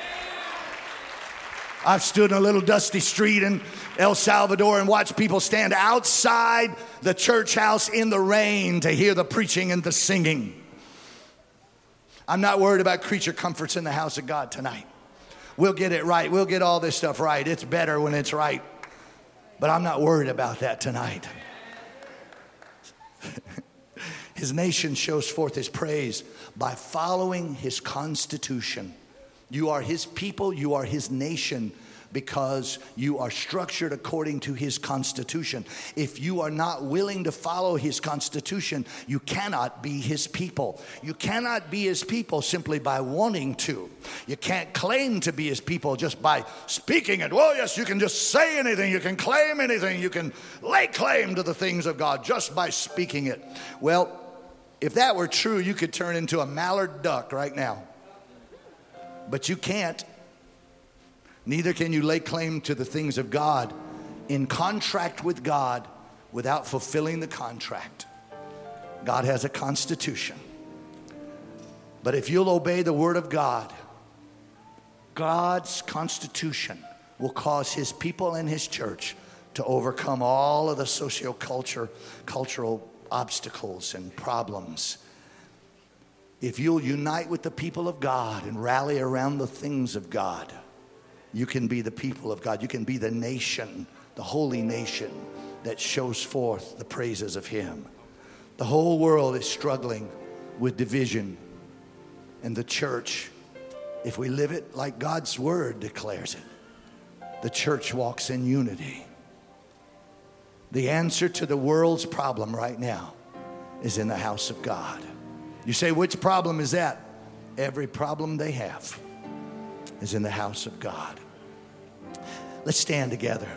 I've stood in a little dusty street in El Salvador and watched people stand outside the church house in the rain to hear the preaching and the singing. I'm not worried about creature comforts in the house of God tonight. We'll get it right. We'll get all this stuff right. It's better when it's right. But I'm not worried about that tonight. His nation shows forth His praise by following His constitution. You are His people, you are His nation, because you are structured according to His constitution. If you are not willing to follow His constitution, you cannot be His people. You cannot be His people simply by wanting to. You can't claim to be His people just by speaking it. Well, yes, you can just say anything. You can claim anything. You can lay claim to the things of God just by speaking it. Well, if that were true, you could turn into a mallard duck right now. But you can't. Neither can you lay claim to the things of God in contract with God without fulfilling the contract. God has a constitution. But if you'll obey the Word of God, God's constitution will cause His people and His church to overcome all of the cultural obstacles and problems. If you'll unite with the people of God and rally around the things of God, you can be the people of God. You can be the nation, the holy nation that shows forth the praises of Him. The whole world is struggling with division. And the church, if we live it like God's word declares it, the church walks in unity. The answer to the world's problem right now is in the house of God. You say, which problem is that? Every problem they have is in the house of God. Let's stand together.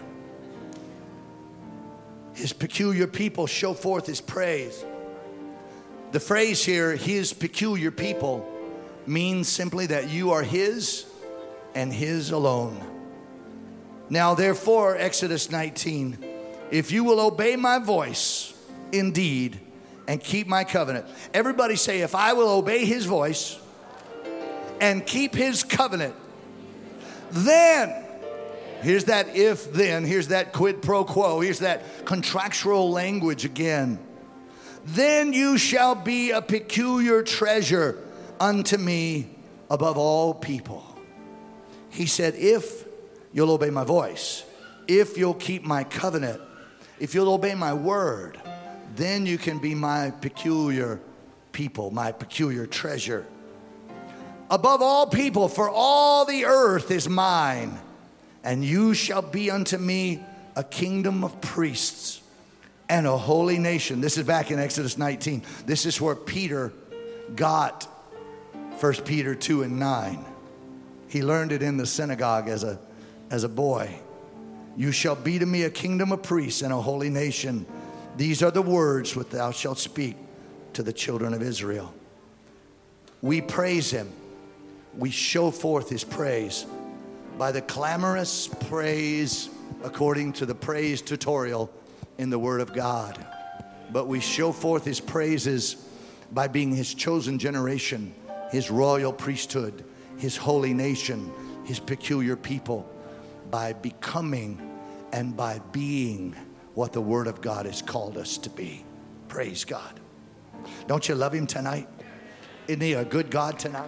His peculiar people show forth His praise. The phrase here, His peculiar people, means simply that you are His and His alone. Now, therefore, Exodus 19, if you will obey my voice indeed and keep my covenant. Everybody say, if I will obey His voice and keep His covenant, then, here's that if then, here's that quid pro quo, here's that contractual language again. Then you shall be a peculiar treasure unto me above all people. He said, if you'll obey my voice, if you'll keep my covenant, if you'll obey my word, then you can be my peculiar people, my peculiar treasure. Above all people, for all the earth is mine, and you shall be unto me a kingdom of priests and a holy nation. This is back in Exodus 19. This is where Peter got 1 Peter 2 and 9. He learned it in the synagogue as a boy. You shall be to me a kingdom of priests and a holy nation. These are the words which thou shalt speak to the children of Israel. We praise Him. We show forth His praise by the clamorous praise according to the praise tutorial in the Word of God. But we show forth His praises by being His chosen generation, His royal priesthood, His holy nation, His peculiar people, by becoming and by being what the Word of God has called us to be. Praise God. Don't you love Him tonight? Isn't He a good God tonight?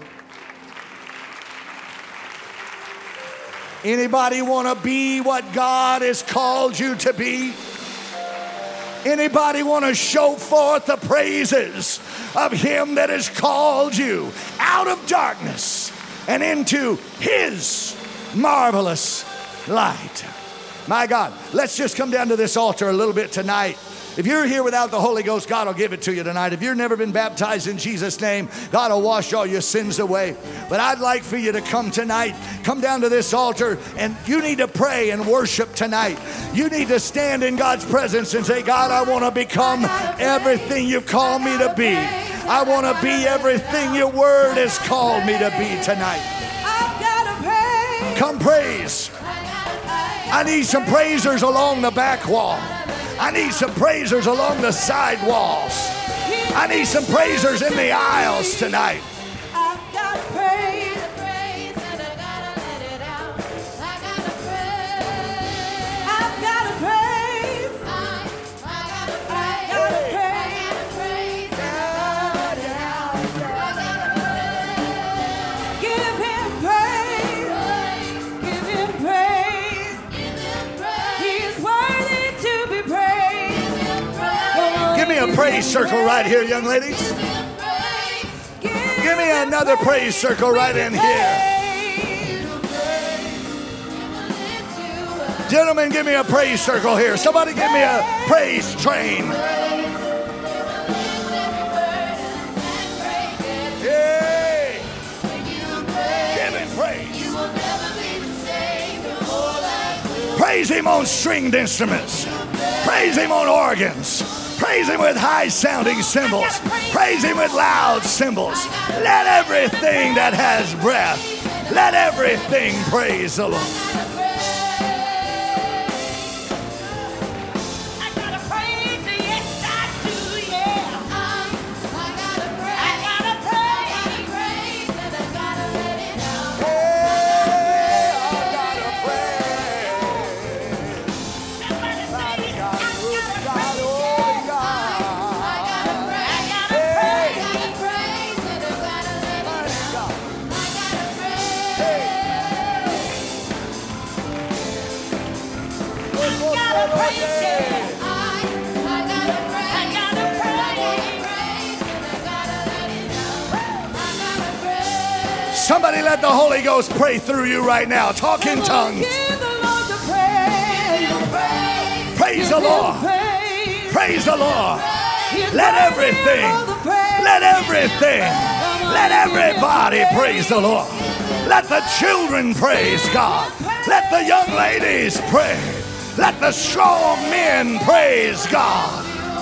Anybody want to be what God has called you to be? Anybody want to show forth the praises of Him that has called you out of darkness and into His marvelous light? My God, let's just come down to this altar a little bit tonight. If you're here without the Holy Ghost, God will give it to you tonight. If you've never been baptized in Jesus' name, God will wash all your sins away. But I'd like for you to come tonight, come down to this altar, and you need to pray and worship tonight. You need to stand in God's presence and say, God, I want to become everything you've called me to be. I want to be everything your word has called me to be tonight. Come praise. I need some praisers along the back wall. I need some praisers along the side walls. I need some praisers in the aisles tonight. I've got to praise, and I gotta let it out. I gotta praise. I've got to praise. I gotta praise. I gotta praise. I gotta let it out. Give Him praise. Give Him praise. He's worthy to be praised. Give me a praise circle right here, young ladies. Give me another praise circle right in here. Gentlemen, give me a praise circle here. Somebody give me a praise train. Yay! Give Him praise. Praise Him on stringed instruments. Praise Him on organs. Praise Him with high-sounding cymbals. Praise Him with loud cymbals. Let everything that has breath, let everything praise the Lord. I gotta praise, yes I do, yeah. I gotta praise, and I gotta let it out. Hey, I gotta praise. Somebody Let the Holy Ghost pray through you right now. Talk in tongues. Give the Lord the praise. Praise the Lord. Praise the Lord. Let everything, let everybody praise the Lord. Let the children praise God. Let the young ladies pray. Let the strong men praise God.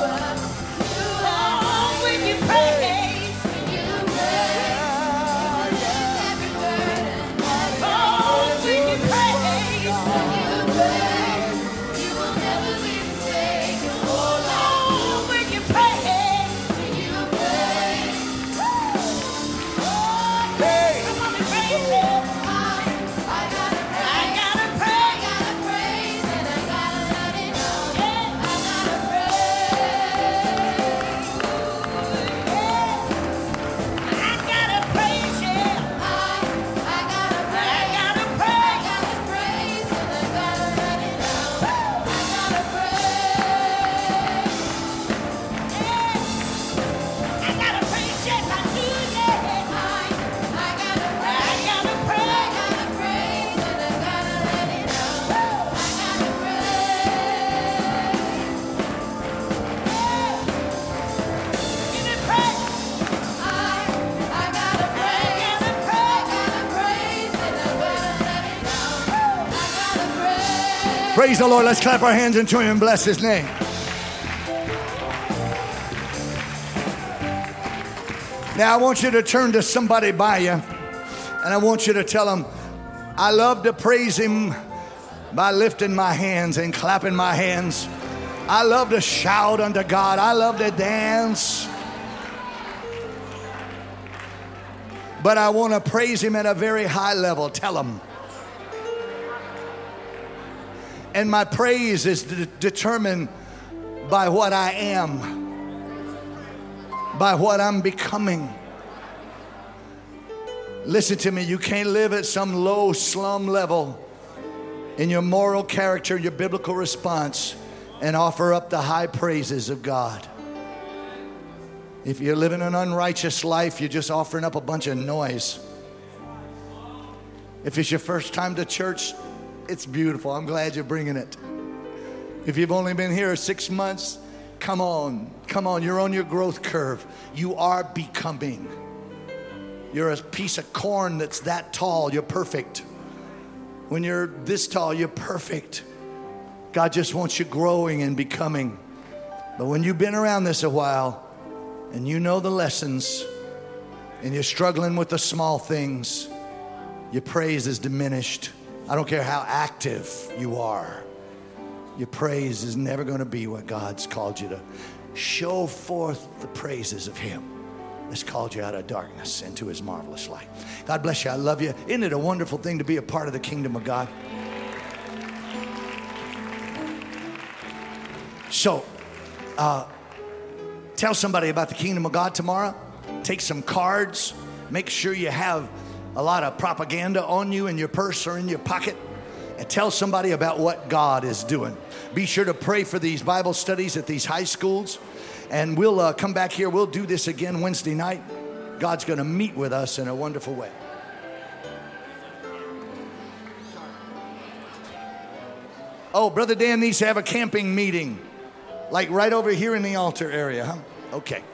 Praise the Lord. Let's clap our hands and join him and bless his name. Now I want you to turn to somebody by you and I want you to tell them, I love to praise him by lifting my hands and clapping my hands. I love to shout unto God. I love to dance. But I want to praise him at a very high level. Tell him. And my praise is determined by what I am, by what I'm becoming. Listen to me, you can't live at some low slum level in your moral character, your biblical response, and offer up the high praises of God. If you're living an unrighteous life, you're just offering up a bunch of noise. If it's your first time to church, it's beautiful. I'm glad you're bringing it. If you've only been here 6 months, come on. You're on your growth curve. You are becoming. You're a piece of corn that's that tall. You're perfect. When you're this tall, you're perfect. God just wants you growing and becoming. But when you've been around this a while and you know the lessons and you're struggling with the small things, your praise is diminished. I don't care how active you are. Your praise is never going to be what God's called you to. Show forth the praises of him that's called you out of darkness into his marvelous light. God bless you. I love you. Isn't it a wonderful thing to be a part of the kingdom of God? So, tell somebody about the kingdom of God tomorrow. Take some cards. Make sure you have a lot of propaganda on you in your purse or in your pocket, and tell somebody about what God is doing. Be sure to pray for these Bible studies at these high schools, and we'll come back here. We'll do this again Wednesday night. God's going to meet with us in a wonderful way. Oh, Brother Dan needs to have a camping meeting, like right over here in the altar area, huh? Okay.